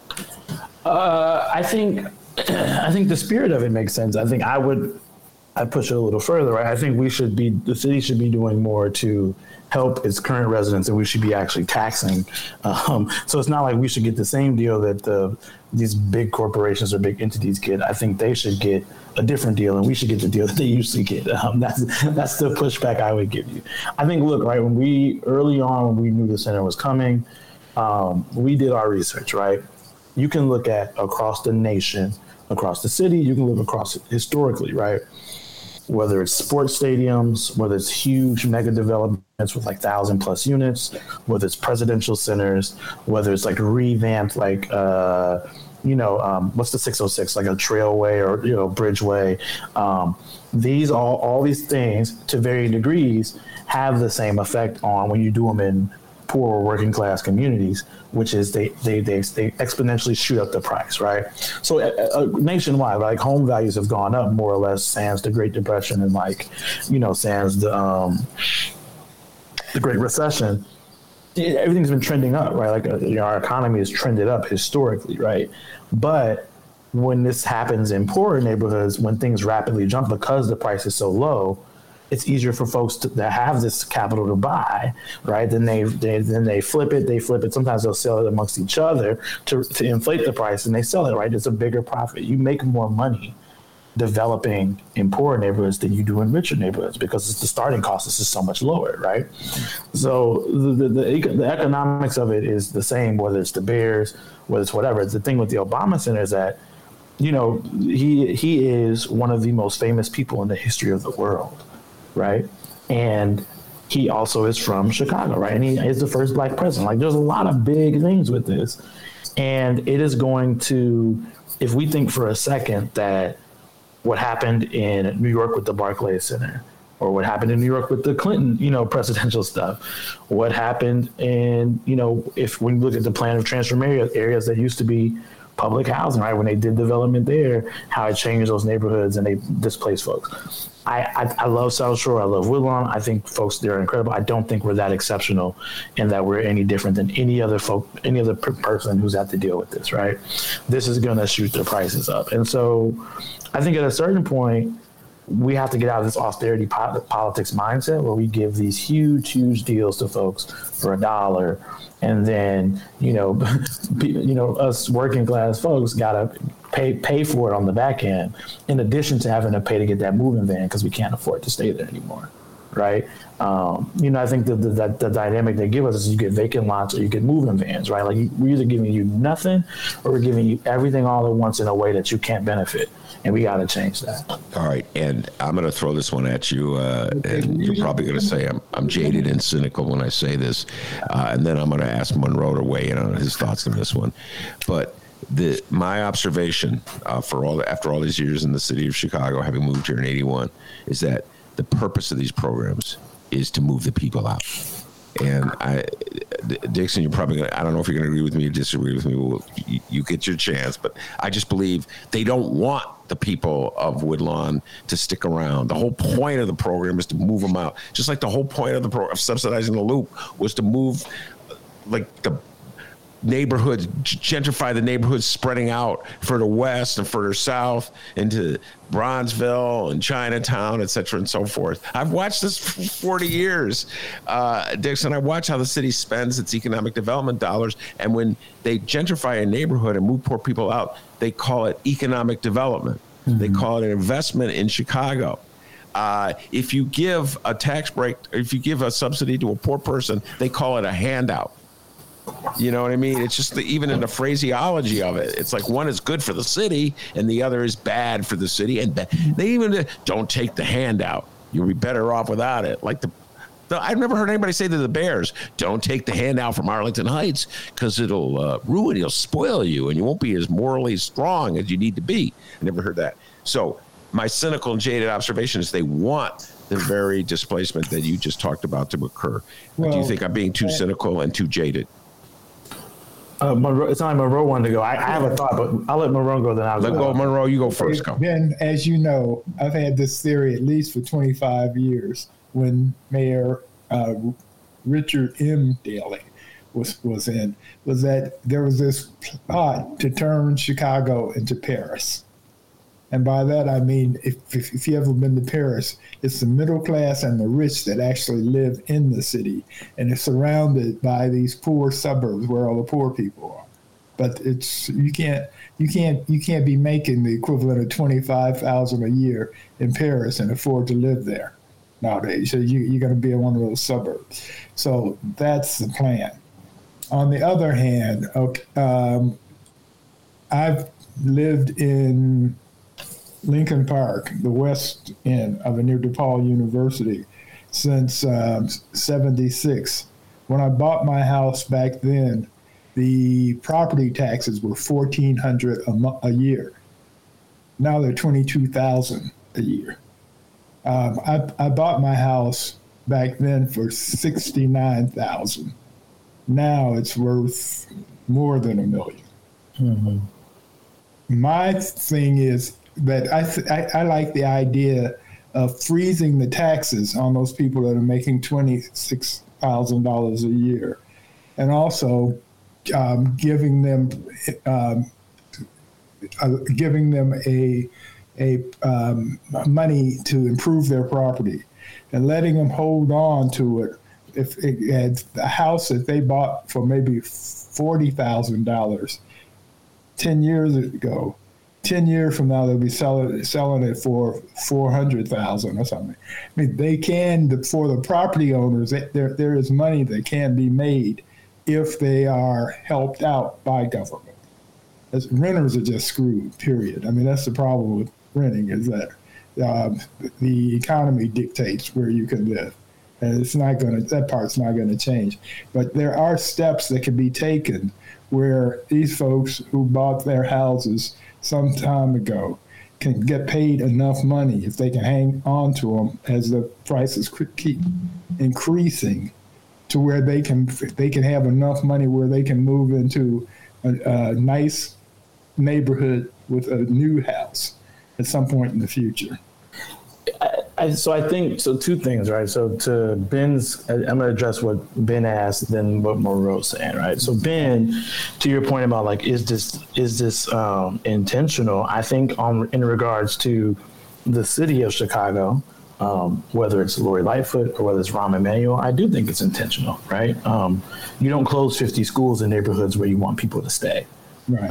I think the spirit of it makes sense. I think I'd push it a little further, right? I think the city should be doing more to help its current residents, and we should be actually taxing. So it's not like we should get the same deal that these big corporations or big entities get. I think they should get a different deal, and we should get the deal that they usually get. That's the pushback I would give you. I think, look, right, when we knew the center was coming, we did our research, right? You can look at across the nation, across the city, you can look across it historically, right? Whether it's sports stadiums, whether it's huge mega developments with like 1,000+ units, whether it's presidential centers, whether it's like revamped, like, what's the 606, like a trailway or, bridgeway. All these things to varying degrees have the same effect on when you do them in poor or working class communities, which is they exponentially shoot up the price, right? So nationwide, like home values have gone up more or less sans the Great Depression and sans the Great Recession. Everything's been trending up, right? Like our economy has trended up historically, right? But when this happens in poorer neighborhoods, when things rapidly jump because the price is so low, it's easier for folks that have this capital to buy, right? Then they flip it. Sometimes they'll sell it amongst each other to inflate the price, and they sell it, right? It's a bigger profit. You make more money developing in poorer neighborhoods than you do in richer neighborhoods because the starting cost is just so much lower, right? So the economics of it is the same, whether it's the Bears, whether it's whatever. The thing with the Obama Center is that, he is one of the most famous people in the history of the world, right? And he also is from Chicago, right? And he is the first Black president. Like, there's a lot of big things with this. And it is going to, if we think for a second that what happened in New York with the Barclays Center, or what happened in New York with the Clinton, presidential stuff, what happened in, if we look at the plan of transform areas that used to be public housing, right? When they did development there, how it changed those neighborhoods and they displaced folks. I love South Shore. I love Woodlawn. I think folks there are incredible. I don't think we're that exceptional in that we're any different than any other person who's had to deal with this, right? This is going to shoot their prices up. And so I think at a certain point, we have to get out of this austerity politics mindset where we give these huge deals to folks for $1. And then, us working class folks got to pay for it on the back end, in addition to having to pay to get that moving van because we can't afford to stay there anymore, right? I think the dynamic they give us is you get vacant lots or you get moving vans, right? Like we're either giving you nothing or we're giving you everything all at once in a way that you can't benefit. And we got to change that. All right. And I'm going to throw this one at you. And you're probably going to say I'm jaded and cynical when I say this. And then I'm going to ask Monroe to weigh in on his thoughts on this one. But my observation after all these years in the city of Chicago, having moved here in 81, is that the purpose of these programs is to move the people out. And Dixon, you're probably going to, I don't know if you're going to agree with me or disagree with me. Well, you get your chance, but I just believe they don't want the people of Woodlawn to stick around. The whole point of the program is to move them out. Just like the whole point of subsidizing the loop was to move like the neighborhoods, gentrify the neighborhoods spreading out further west and further south into Bronzeville and Chinatown, et cetera, and so forth. I've watched this for 40 years, Dixon. I watch how the city spends its economic development dollars, and when they gentrify a neighborhood and move poor people out, they call it economic development. Mm-hmm. They call it an investment in Chicago. If you give a tax break, if you give a subsidy to a poor person, they call it a handout. You know what I mean? It's just even in the phraseology of it, it's like one is good for the city and the other is bad for the city. And they even don't take the handout. You'll be better off without it. Like I've never heard anybody say to the Bears, don't take the handout from Arlington Heights because it'll ruin, it'll spoil you and you won't be as morally strong as you need to be. I never heard that. So my cynical and jaded observation is they want the very displacement that you just talked about to occur? Do you Well, think I'm being too cynical and too jaded? Monroe, it's not like Monroe wanted to go. I have a thought, but I'll let Monroe go. Then I'll Let go, Monroe. You go first. Go. Ben, as you know, I've had this theory at least for 25 years. When Mayor Richard M. Daley was that there was this plot to turn Chicago into Paris. And by that, I mean, if you've ever been to Paris, it's the middle class and the rich that actually live in the city. And it's surrounded by these poor suburbs where all the poor people are. But you can't be making the equivalent of $25,000 a year in Paris and afford to live there nowadays. So you're going to be in one of those suburbs. So that's the plan. On the other hand, I've lived in Lincoln Park, the west end of near DePaul University, since 76. When I bought my house back then, the property taxes were $1,400 a year. Now they're $22,000 a year. I bought my house back then for $69,000. Now it's worth more than $1 million. Mm-hmm. My thing is that I like the idea of freezing the taxes on those people that are making $26,000 a year, and also giving them a money to improve their property, and letting them hold on to it. If it had a house that they bought for maybe $40,000 10 years ago, 10 years from now, they'll be selling it for $400,000 or something. I mean, they can, for the property owners, there is money that can be made if they are helped out by government. As renters are just screwed, period. I mean, that's the problem with renting, is that the economy dictates where you can live. And that part's not going to change. But there are steps that can be taken where these folks who bought their houses some time ago can get paid enough money, if they can hang on to them as the prices keep increasing, to where they can have enough money where they can move into a nice neighborhood with a new house at some point in the future. So I think, two things, right? So to Ben's, I'm going to address what Ben asked, then what Monroe's saying, right? So Ben, to your point about like, is this intentional? I think in regards to the city of Chicago, whether it's Lori Lightfoot or whether it's Rahm Emanuel, I do think it's intentional, right? You don't close 50 schools in neighborhoods where you want people to stay. Right.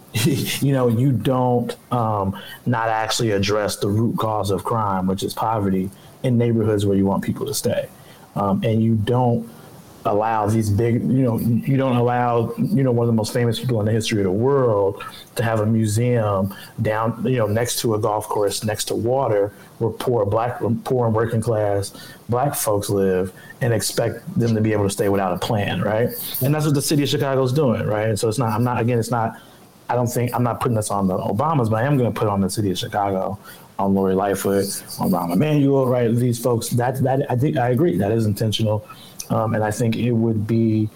You don't not actually address the root cause of crime, which is poverty, in neighborhoods where you want people to stay. And you don't allow these big, you don't allow, one of the most famous people in the history of the world to have a museum down, next to a golf course, next to water, where poor and working class Black folks live, and expect them to be able to stay without a plan, right? And that's what the city of Chicago is doing, right? And so I'm not putting this on the Obamas, but I am going to put on the city of Chicago, on Lori Lightfoot, on Rahm Emanuel, right? These folks, that I think I agree, that is intentional. And I think it would be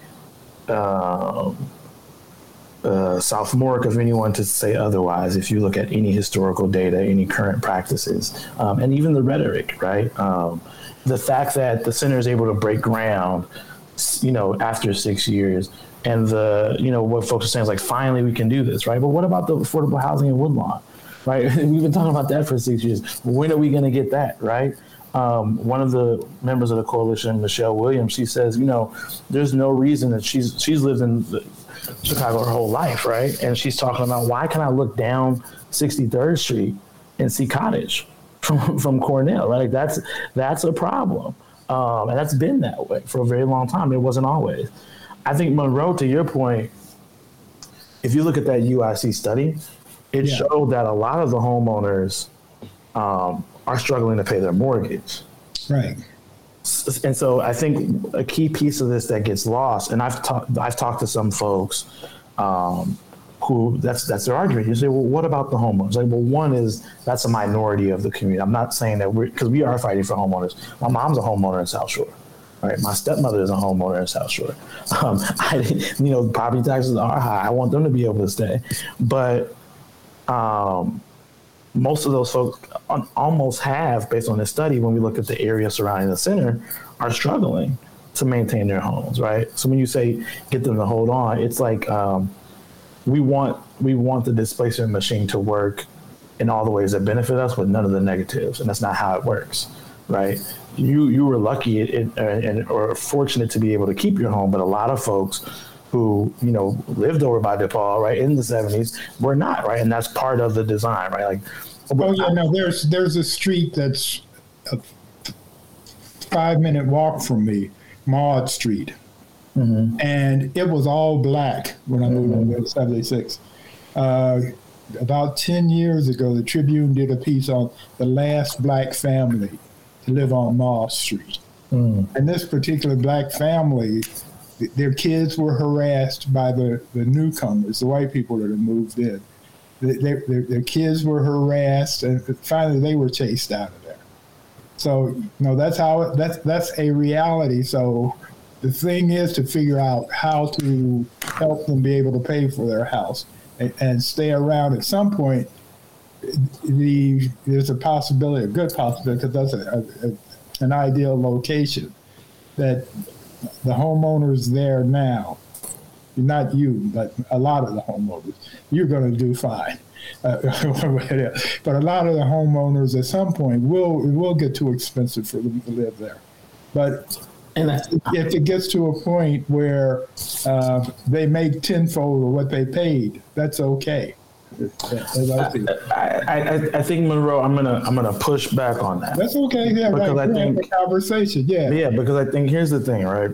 sophomoric of anyone to say otherwise if you look at any historical data, any current practices, and even the rhetoric, right? The fact that the center is able to break ground, after 6 years, and what folks are saying is like, finally we can do this, right? But what about the affordable housing in Woodlawn, right? We've been talking about that for 6 years. When are we going to get that, right? One of the members of the coalition, Michelle Williams, she says, there's no reason that she's lived in Chicago her whole life, right? And she's talking about, why can I look down 63rd Street and see Cottage from Cornell, right? That's a problem. And that's been that way for a very long time. It wasn't always. I think, Monroe, to your point, if you look at that UIC study, it showed that a lot of the homeowners are struggling to pay their mortgage. Right. And so I think a key piece of this that gets lost, and I've talked to some folks who that's their argument. You say, well, what about the homeowners? Like, well, one is that's a minority of the community. I'm not saying that because we are fighting for homeowners. My mom's a homeowner in South Shore. Right, my stepmother is a homeowner in South Shore. Property taxes are high. I want them to be able to stay, but most of those folks almost have, based on this study, when we look at the area surrounding the center, are struggling to maintain their homes. Right. So when you say get them to hold on, it's like we want the displacement machine to work in all the ways that benefit us, with none of the negatives, and that's not how it works. Right. You were lucky or fortunate to be able to keep your home, but a lot of folks who lived over by DePaul, right, in the 70s were not, right, and that's part of the design, right? Like, there's a street that's a 5-minute walk from me, Maud Street, and it was all black when I moved in 76. About 10 years ago, the Tribune did a piece on the last black family to live on Maud Street. And this particular black family, their kids were harassed by the newcomers, the white people that had moved in. Their kids were harassed, and finally they were chased out of there. So, that's that's a reality. So the thing is to figure out how to help them be able to pay for their house and stay around. At some point, there's a possibility, a good possibility, because that's an ideal location, that the homeowners there now, not you, but a lot of the homeowners, you're going to do fine. But a lot of the homeowners at some point will get too expensive for them to live there. But if it gets to a point where they make tenfold of what they paid, that's okay. I think, Monroe, I'm gonna push back on that. That's okay. Yeah, because right. I think the conversation. Yeah, because I think here's the thing, right?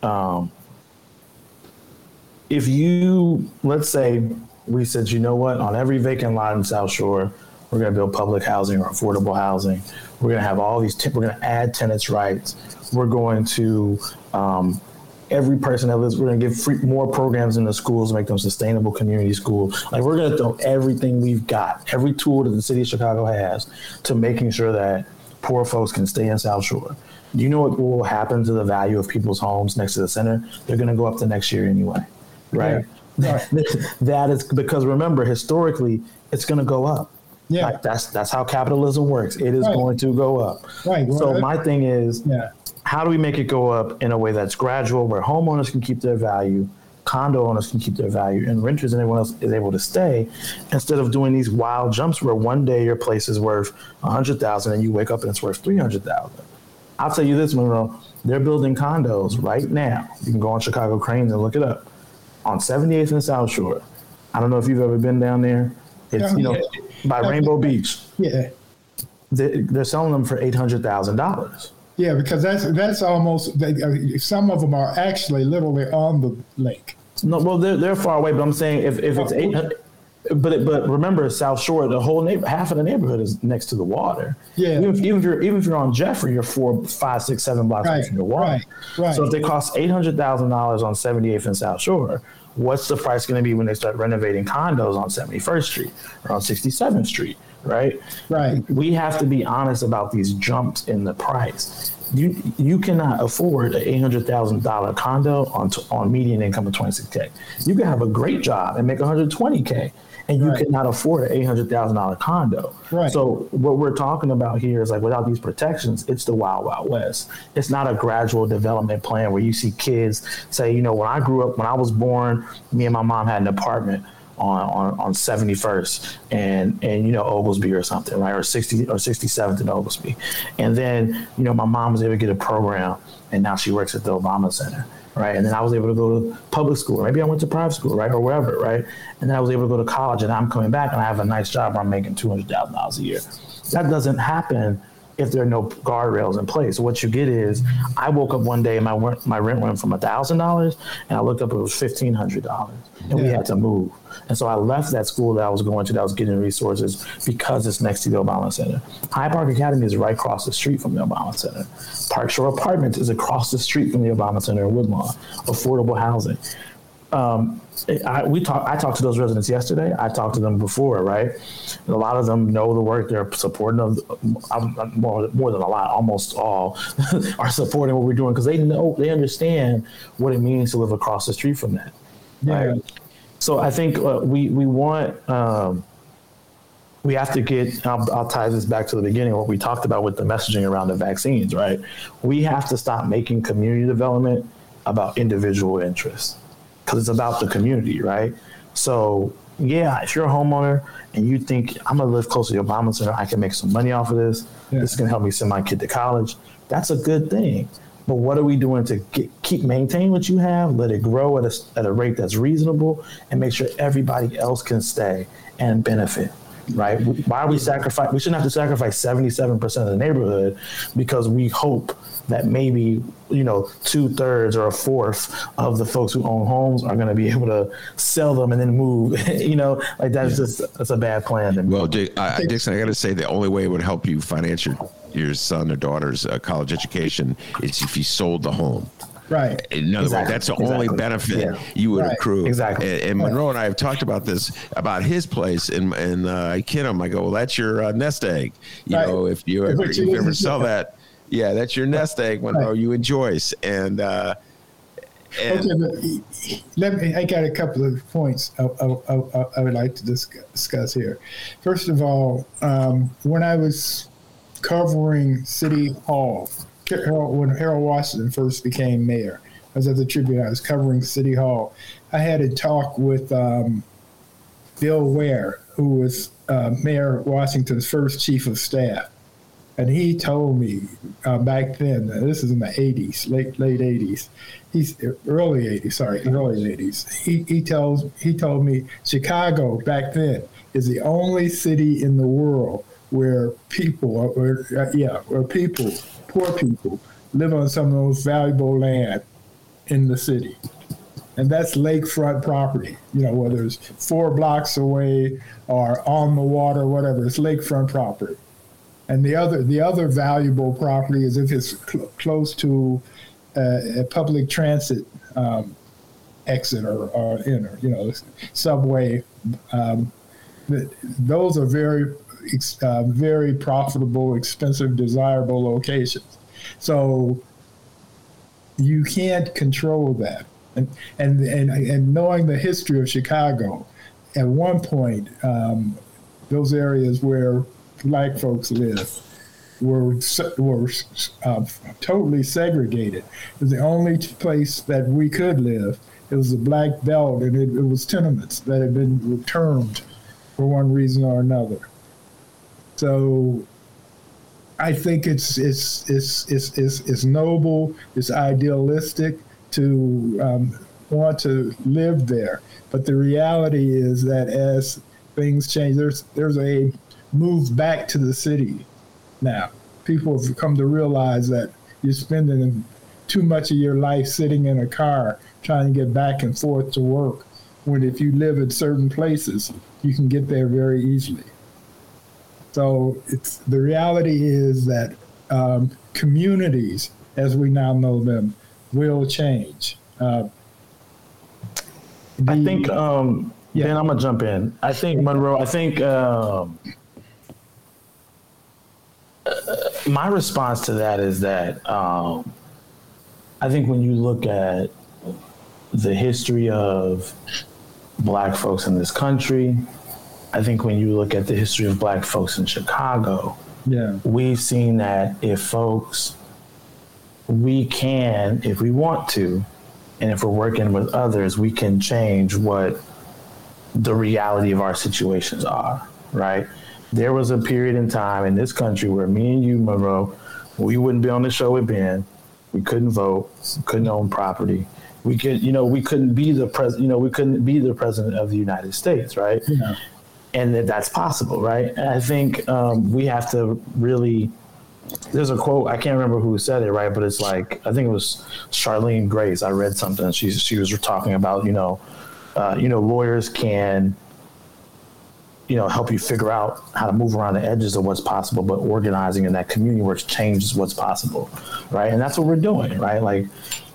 If you, let's say, we said, you know what, on every vacant lot in South Shore, we're gonna build public housing or affordable housing. We're gonna have all these. We're gonna add tenants' rights. We're going to every person that lives, we're going to give more programs in the schools, make them sustainable community schools. Like, we're going to throw everything we've got, every tool that the city of Chicago has, to making sure that poor folks can stay in South Shore. Do you know what will happen to the value of people's homes next to the center? They're going to go up the next year anyway, right? Yeah. That is because, remember, historically, it's going to go up. Yeah, like that's how capitalism works. It is going to go up. Right. So my thing is, how do we make it go up in a way that's gradual, where homeowners can keep their value, condo owners can keep their value, and renters and everyone else is able to stay, instead of doing these wild jumps where one day your place is worth $100,000 and you wake up and it's worth $300,000. I'll tell you this, Monroe, they're building condos right now. You can go on Chicago Cranes and look it up, on 78th and South Shore. I don't know if you've ever been down there. It's by Rainbow Beach. Yeah, they're selling them for $800,000. Yeah, because that's almost. Some of them are actually literally on the lake. No, well, they're far away. But I'm saying if it's 800, but remember, South Shore, the whole half of the neighborhood is next to the water. Yeah. Even if you're on Jeffrey, you're 4, 5, 6, 7 blocks away from the water. Right. So if they cost $800,000 on 78th and South Shore, what's the price going to be when they start renovating condos on 71st Street or on 67th Street, right? Right. We have to be honest about these jumps in the price. You cannot afford an $800,000 condo on median income of $26K. You can have a great job and make $120K, and you cannot afford an $800,000 condo. Right. So what we're talking about here is, like, without these protections, it's the wild, wild west. It's not a gradual development plan where you see kids say, when I grew up, when I was born, me and my mom had an apartment on 71st and Oglesby or something, right? Or 67th and Oglesby. And then, my mom was able to get a program, and now she works at the Obama Center. Right. And then I was able to go to public school. Maybe I went to private school, right, or wherever, right? And then I was able to go to college, and I'm coming back and I have a nice job where I'm making $200,000 a year. That doesn't happen if there are no guardrails in place. So what you get is, I woke up one day and my rent went from $1,000, and I looked up, it was $1,500, and we had to move. And so I left that school that I was going to, that was getting resources, because it's next to the Obama Center. Hyde Park Academy is right across the street from the Obama Center. Park Shore Apartments is across the street from the Obama Center in Woodlawn. Affordable housing. I talked to those residents yesterday. I talked to them before, right? And a lot of them know the work. They're supporting of more than a lot. Almost all are supporting what we're doing because they understand what it means to live across the street from that. Right? Yeah. So I think we have to get. I'll tie this back to the beginning. What we talked about with the messaging around the vaccines, right? We have to stop making community development about individual interests. Because it's about the community, right? So, yeah, if you're a homeowner and you think I'm going to live close to the Obama Center, I can make some money off of this. Yeah. This is going to help me send my kid to college. That's a good thing. But what are we doing to keep maintaining what you have, let it grow at a rate that's reasonable, and make sure everybody else can stay and benefit? Right? Why are we sacrifice? We shouldn't have to sacrifice 77% of the neighborhood because we hope that maybe 2/3 or a fourth of the folks who own homes are going to be able to sell them and then move. That's a bad plan. Well, Dixon, I got to say the only way it would help you finance your son or daughter's college education is if you sold the home. Right. In other words, that's the only benefit you would accrue. Exactly. And Monroe and I have talked about this, about his place. And I kid him. I go, well, that's your nest egg. You know, if you ever sell that, yeah, that's your nest egg, Monroe. You and Joyce. And okay, but I got a couple of points I would like to discuss here. First of all, when I was covering City Hall, when Harold Washington first became mayor, I was at the Tribune. I was covering City Hall. I had a talk with Bill Ware, who was Mayor Washington's first chief of staff. And he told me back then, this is in the 80s, late 80s, early 80s. He told me Chicago back then is the only city in the world where poor people live on some of the most valuable land in the city. And that's lakefront property, whether it's 4 blocks away or on the water, whatever, it's lakefront property. And the other valuable property is if it's close to a public transit exit or subway. Those are very profitable, expensive, desirable locations. So you can't control that. And knowing the history of Chicago, at one point, those areas where Black folks live were totally segregated. It was the only place that we could live. It was the Black Belt, and it was tenements that had been returned for one reason or another. So I think it's noble, it's idealistic to want to live there. But the reality is that as things change, there's a move back to the city now. People have come to realize that you're spending too much of your life sitting in a car trying to get back and forth to work, when if you live in certain places, you can get there very easily. So the reality is that communities, as we now know them, will change. I think, Ben, I'm going to jump in. I think, Monroe, my response to that is that I think when you look at the history of Black folks in this country, I think when you look at the history of Black folks in Chicago, we've seen that we can, if we want to, and if we're working with others, we can change what the reality of our situations are, right? There was a period in time in this country where me and you, Monroe, we wouldn't be on the show with Ben. We couldn't vote, couldn't own property. We couldn't be the president of the United States, right? Yeah. And that's possible, right? And I think we have to really. There's a quote, I can't remember who said it, right? But it's like, I think it was Charlene Grace. I read something. She was talking about, lawyers can, help you figure out how to move around the edges of what's possible, but organizing in that community work changes what's possible, right? And that's what we're doing, right? Like,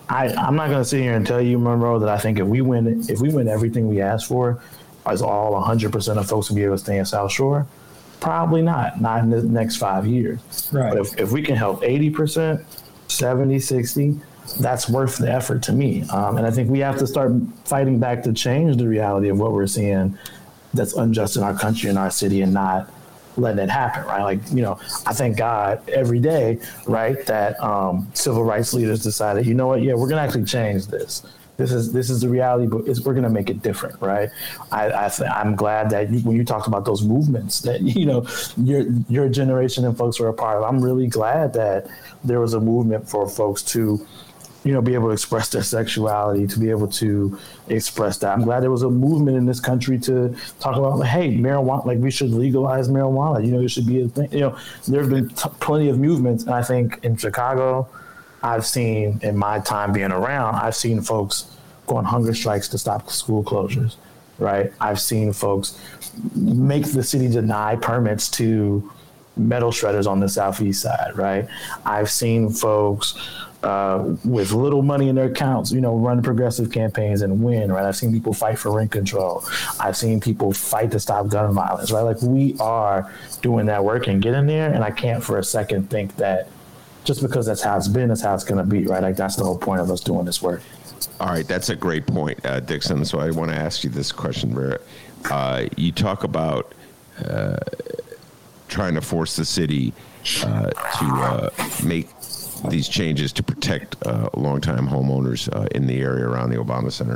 I'm not going to sit here and tell you, Monroe, that I think if we win everything we ask for, is all 100% of folks will be able to stay in South Shore? Probably not in the next 5 years. Right. But if we can help 80%, 70, 60, that's worth the effort to me. And I think we have to start fighting back to change the reality of what we're seeing that's unjust in our country and our city, and not letting it happen, right? Like, I thank God every day, right, that civil rights leaders decided, you know what, yeah, we're going to actually change this. This is the reality, but we're going to make it different, right? I'm glad that when you talked about those movements that, your generation and folks were a part of, I'm really glad that there was a movement for folks to, be able to express their sexuality, to be able to express that. I'm glad there was a movement in this country to talk about, like, hey, marijuana, like we should legalize marijuana. It should be a thing. There have been plenty of movements. And I think in Chicago, I've seen, in my time being around, I've seen folks go on hunger strikes to stop school closures, right? I've seen folks make the city deny permits to metal shredders on the southeast side, right? I've seen folks with little money in their accounts, run progressive campaigns and win, right? I've seen people fight for rent control. I've seen people fight to stop gun violence, right? Like, we are doing that work and getting there. And I can't for a second think that just because that's how it's been, that's how it's going to be, right? Like, that's the whole point of us doing this work. All right, that's a great point, Dixon. So I want to ask you this question, Barrett. You talk about trying to force the city to make these changes to protect longtime homeowners in the area around the Obama Center.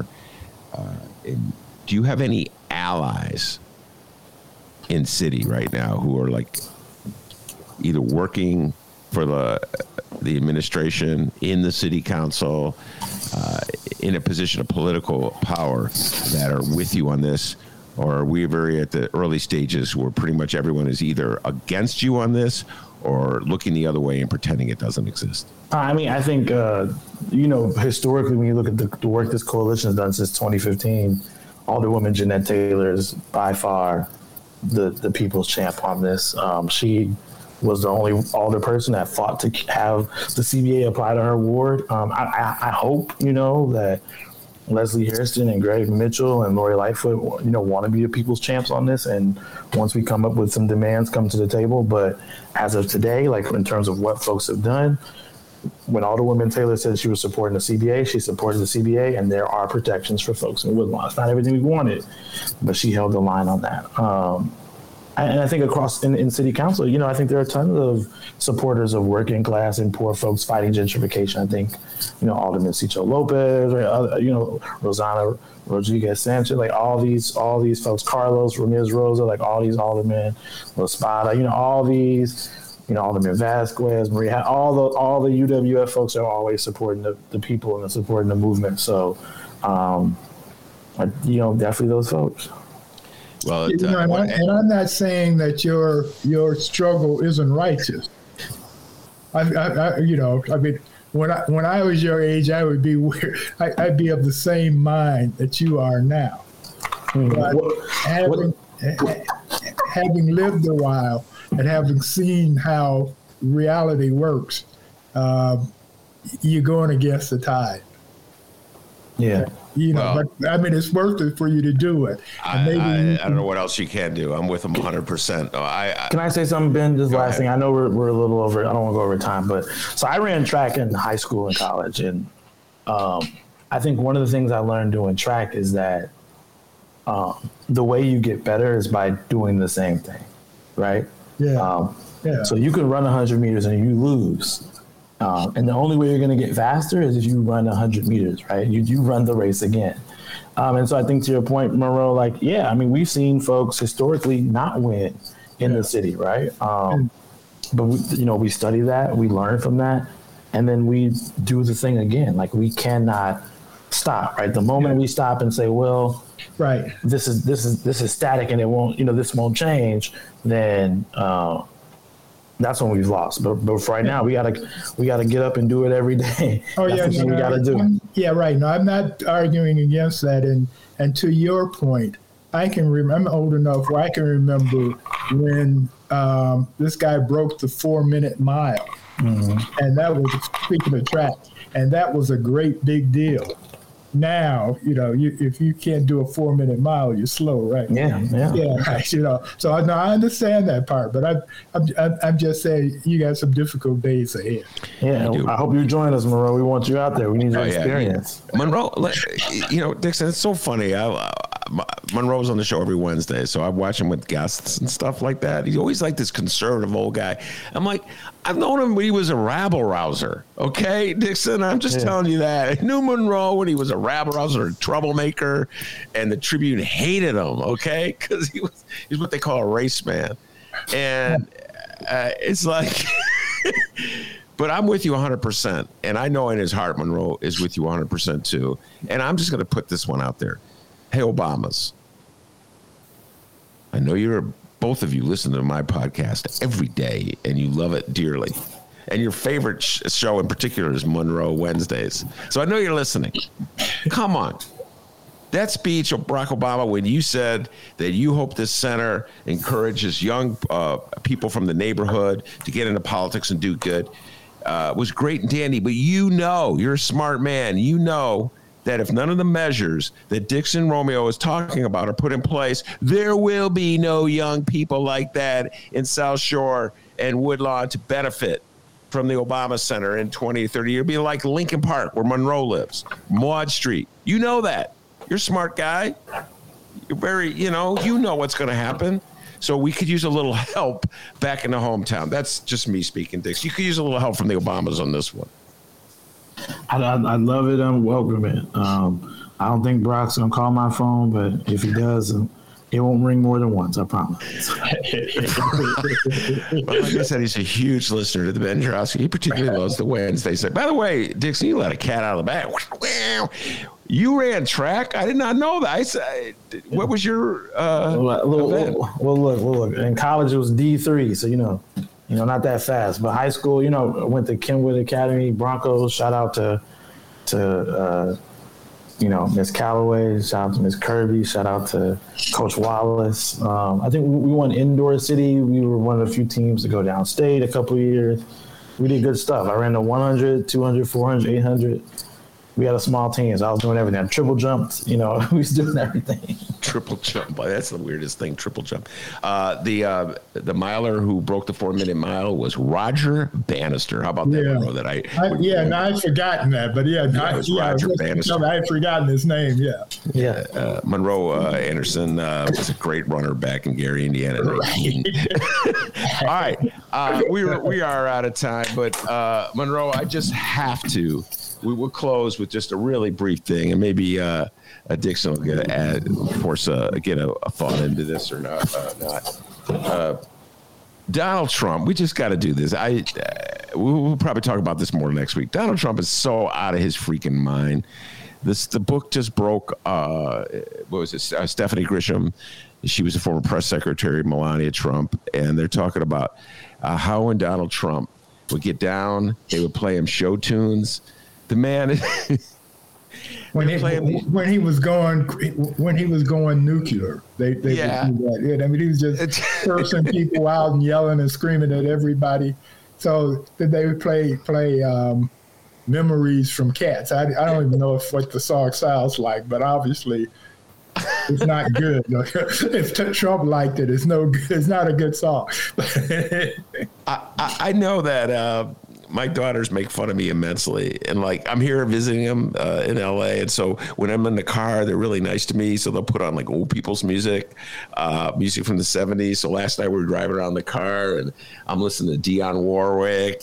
Do you have any allies in city right now who are like either working for the administration, in the city council, in a position of political power, that are with you on this? Or are we very at the early stages where pretty much everyone is either against you on this or looking the other way and pretending it doesn't exist? I mean, I think, historically, when you look at the work this coalition has done since 2015, Alderwoman Jeanette Taylor is by far the people's champ on this. She was the only alder person that fought to have the CBA apply to her ward. I hope, that Leslie Hairston and Greg Mitchell and Lori Lightfoot, want to be the people's champs on this. And once we come up with some demands, come to the table. But as of today, like, in terms of what folks have done, when Alderwoman Taylor said she was supporting the CBA, she supported the CBA, and there are protections for folks in Woodlawn. It's not everything we wanted, but she held the line on that. And I think across in city council, I think there are tons of supporters of working class and poor folks fighting gentrification. I think, Alderman Cicho Lopez, or other, Rosanna Rodriguez Sanchez, like all these folks, Carlos Ramirez Rosa, like all these aldermen, La Espada, all these, Alderman Vasquez, Maria, all the UWF folks are always supporting the people and supporting the movement. So, definitely those folks. Well, and I'm not saying that your struggle isn't righteous. I mean, when I was your age, I would be I'd be of the same mind that you are now. But having lived a while and having seen how reality works, you're going against the tide. Yeah. But I mean, it's worth it for you to do it. I don't know what else you can do. I'm with them 100%. Can I say something, Ben? Just last thing. I know we're a little over. I don't want to go over time, but so I ran track in high school and college, and I think one of the things I learned doing track is that the way you get better is by doing the same thing, right? Yeah. So you can run 100 meters and you lose. And the only way you're going to get faster is if you run 100 meters, right? You run the race again. And so I think to your point, Monroe, we've seen folks historically not win in the city, right? But we study that, we learn from that, and then we do the thing again. Like, we cannot stop, right? The moment we stop and say, well, right, this is static and it won't, this won't change, then that's when we've lost. But for right now, we gotta get up and do it every day. Oh, that's what we gotta do. Right. No, I'm not arguing against that. And to your point, I'm old enough where I can remember when this guy broke the 4-minute mile. And that was, speaking of track, and that was a great big deal. Now, if you can't do a 4-minute mile, you're slow, right? Yeah, right. So I understand that part, but I'm just saying you got some difficult days ahead. Yeah, I hope you join us, Monroe. We want you out there. We need your experience. Yeah. Monroe, Dixon, it's so funny. Monroe's on the show every Wednesday, so I watch him with guests and stuff like that. He's always like this conservative old guy. I'm like, I've known him when he was a rabble-rouser, okay, Dixon? I'm just telling you that. I knew Monroe when he was a rabble-rouser, a troublemaker, and the Tribune hated him, okay, because he's what they call a race man. And it's like... But I'm with you 100%, and I know in his heart Monroe is with you 100% too. And I'm just going to put this one out there. Hey, Obamas, I know both of you listen to my podcast every day, and you love it dearly. And your favorite show in particular is Monroe Wednesdays. So I know you're listening. Come on. That speech of Barack Obama when you said that you hope this center encourages young people from the neighborhood to get into politics and do good was great and dandy. But you're a smart man. You know that if none of the measures that Dixon Romeo is talking about are put in place, there will be no young people like that in South Shore and Woodlawn to benefit from the Obama Center in 2030. It'll be like Lincoln Park, where Monroe lives, Maud Street. You know that. You're a smart guy. You're very, you know what's going to happen. So we could use a little help back in the hometown. That's just me speaking, Dix. You could use a little help from the Obamas on this one. I love it. I'm welcome it. I don't think Brock's going to call my phone, but if he does, it won't ring more than once, I promise. Well, like I said, he's a huge listener to the Ben Joravsky. He particularly loves the Wednesdays. By the way, Dixon, you let a cat out of the bag. You ran track? I did not know that. What was your event? Well, look. In college, it was D3, so, not that fast. But high school, I went to Kenwood Academy, Broncos. Shout out to Miss Callaway. Shout out to Miss Kirby. Shout out to Coach Wallace. I think we won Indoor City. We were one of the few teams to go downstate a couple of years. We did good stuff. I ran the 100, 200, 400, 800. We had a small team, so I was doing everything. I triple jumped, we was doing everything. Triple jump. That's the weirdest thing, triple jump. The miler who broke the 4-minute mile was Roger Bannister. How about that? Yeah. I'd forgotten that, but Roger Bannister. I had forgotten his name, Monroe Anderson was a great runner back in Gary, Indiana. All right. We are out of time, but Monroe, I just have to. We will close with just a really brief thing, and maybe Dixon will get a thought into this or not. Donald Trump, we just got to do this. We'll probably talk about this more next week. Donald Trump is so out of his freaking mind. The book just broke. What was it? Stephanie Grisham. She was a former press secretary, Melania Trump, and they're talking about how when Donald Trump would get down, they would play him show tunes. The man, when he was going nuclear, they would do that. I mean, he was just cursing people out and yelling and screaming at everybody. So they would play memories from Cats. I don't even know what the song sounds like, but obviously it's not good. If Trump liked it, it's no good. It's not a good song. I know that. My daughters make fun of me immensely. And I'm here visiting them in LA. And so when I'm in the car, they're really nice to me. So they'll put on old people's music, music from the 70s. So last night we were driving around the car and I'm listening to Dionne Warwick,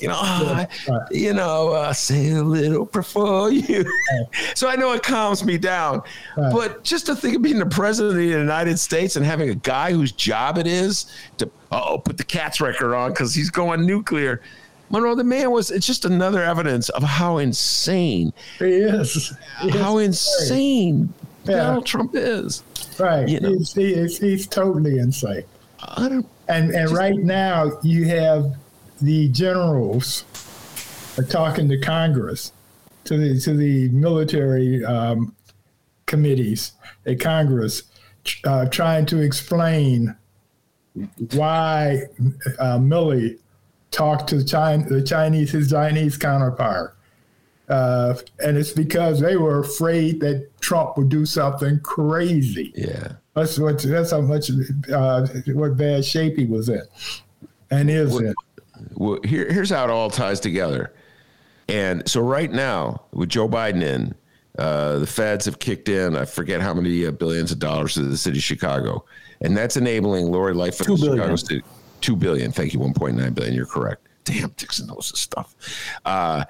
say a little prayer for you. So I know it calms me down. But just to think of being the president of the United States and having a guy whose job it is to, put the Cats record on because he's going nuclear. Monroe, the man it's just another evidence of how insane he is. How insane Donald Trump is. Right. He's totally insane. And right now you have the generals are talking to Congress, to the military committees at Congress, trying to explain why Milley talk to his Chinese counterpart. And it's because they were afraid that Trump would do something crazy. Yeah. That's how much what bad shape he was in and is in. Well, here's how it all ties together. And so right now, with Joe Biden in, the feds have kicked in, I forget how many billions of dollars to the city of Chicago. And that's enabling Lori Lightfoot of Chicago City. $2 billion. Thank you. $1.9 billion. You're correct. Damn, Dixon knows this stuff. I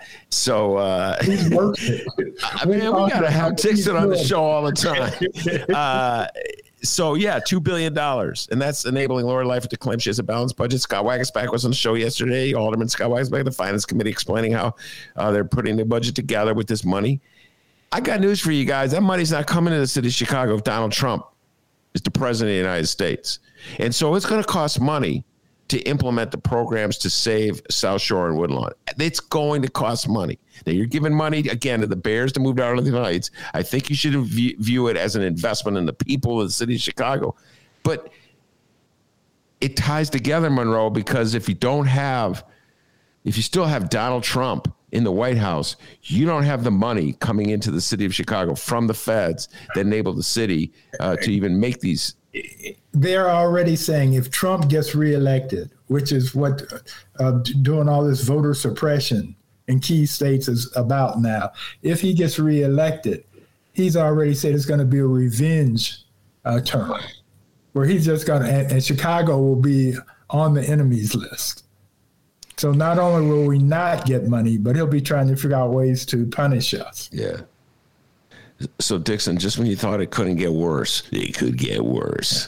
mean, we got to have Dixon on the show all the time. So, yeah, $2 billion. And that's enabling Lori Lightfoot to claim she has a balanced budget. Scott Waguespack was on the show yesterday. Alderman Scott Waguespack, the Finance Committee, explaining how they're putting the budget together with this money. I got news for you guys. That money's not coming to the city of Chicago if Donald Trump is the president of the United States. And so it's going to cost money to implement the programs to save South Shore and Woodlawn. It's going to cost money. Now, you're giving money, again, to the Bears to move to Arlington Heights. I think you should view it as an investment in the people of the city of Chicago. But it ties together, Monroe, because if you still have Donald Trump in the White House, you don't have the money coming into the city of Chicago from the feds that enable the city to even make these. They're already saying if Trump gets reelected, which is what doing all this voter suppression in key states is about now. If he gets reelected, he's already said it's going to be a revenge term where he's just going to, and Chicago will be on the enemy's list. So not only will we not get money, but he'll be trying to figure out ways to punish us. Yeah. So, Dixon, just when you thought it couldn't get worse, it could get worse.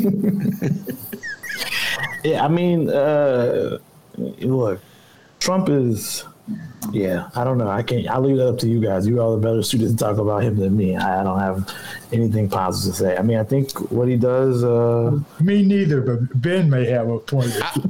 Yeah, I mean, look, Trump is, I don't know. I'll leave that up to you guys. You all are better suited to talk about him than me. I don't have anything positive to say. I mean, I think what he does. Me neither, but Ben may have a point.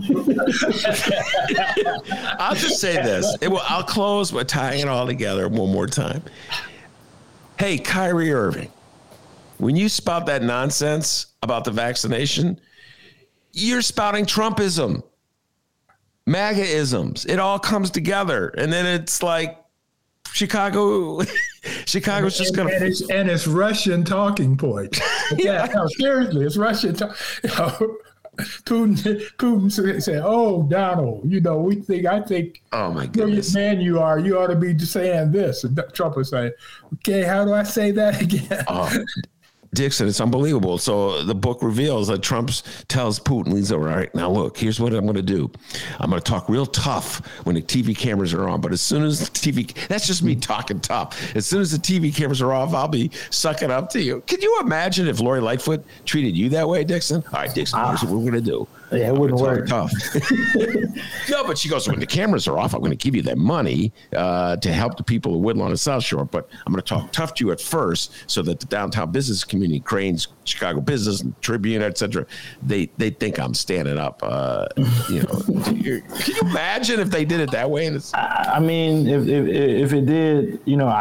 I'll just say this. I'll close by tying it all together one more time. Hey, Kyrie Irving, when you spout that nonsense about the vaccination, you're spouting Trumpism, MAGA-isms. It all comes together. And then it's like Chicago's just going to. And it's Russian talking points. Yeah, no, seriously, it's Russian. Putin said, "Oh, Donald, I think, oh my goodness, man, you ought to be saying this." And Trump was saying, "Okay, how do I say that again?" Dixon, it's unbelievable. So the book reveals that Trump tells Putin, he's all right, now look, here's what I'm going to do. I'm going to talk real tough when the TV cameras are on. But as soon as that's just me talking tough. As soon as the TV cameras are off, I'll be sucking up to you. Can you imagine if Lori Lightfoot treated you that way, Dixon? All right, Dixon, here's what we're going to do. Yeah, it wouldn't work. Tough. No, but she goes, when the cameras are off, I'm going to give you that money to help the people of Woodlawn and South Shore. But I'm going to talk tough to you at first so that the downtown business community, Cranes, Chicago Business, Tribune, et cetera, they think I'm standing up. Can you imagine if they did it that way? I mean, if it did,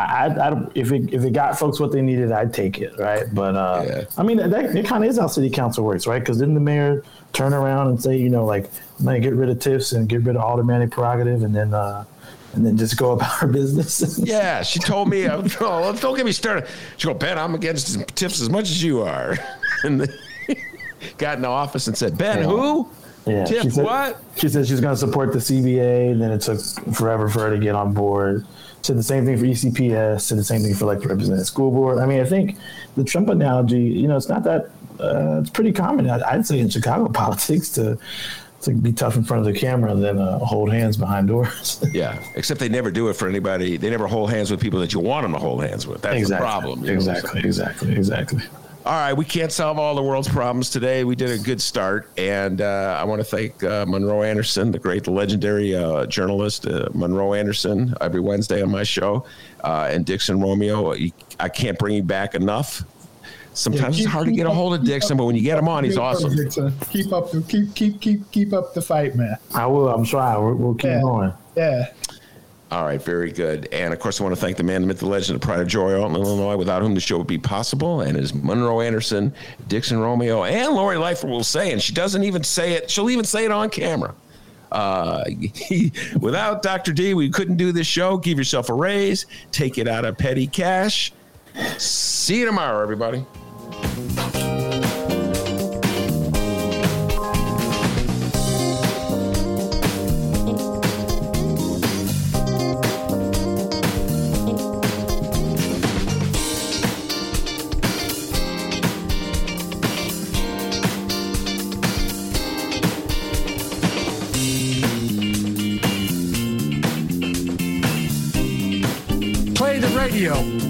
if it got folks what they needed, I'd take it, right? But I mean, that kind of is how city council works, right? Because didn't the mayor turn around and say, like, I'm going to get rid of TIFs and get rid of aldermanic prerogative and then just go about her business? Yeah, she told me, don't get me started. She goes, Ben, I'm against TIFs as much as you are. And then got in the office and said, Ben, who? Yeah, TIF, what? She said she's going to support the CBA, and then it took forever for her to get on board. Said the same thing for ECPS, said the same thing for elected representative school board. I mean, I think the Trump analogy, it's not that, it's pretty common, I'd say, in Chicago politics to be tough in front of the camera than hold hands behind doors. Yeah, except they never do it for anybody. They never hold hands with people that you want them to hold hands with. That's the problem. Exactly. All right, we can't solve all the world's problems today. We did a good start, and I want to thank Monroe Anderson, the great, legendary journalist, Monroe Anderson, every Wednesday on my show, and Dixon Romeo. I can't bring you back enough. Sometimes it's hard to get a hold of Dixon, but when you get him on, he's awesome. Keep up the fight, man. I will. I'm trying. We'll keep going. Yeah. All right, very good. And, of course, I want to thank the man, the myth, the legend, the pride of Joy, Alton, Illinois, without whom the show would be possible, and as Monroe Anderson, Dixon Romeo, and Lori Lightfoot will say, and she doesn't even say it, she'll even say it on camera. Without Dr. D, we couldn't do this show. Give yourself a raise. Take it out of petty cash. See you tomorrow, everybody. Play the radio.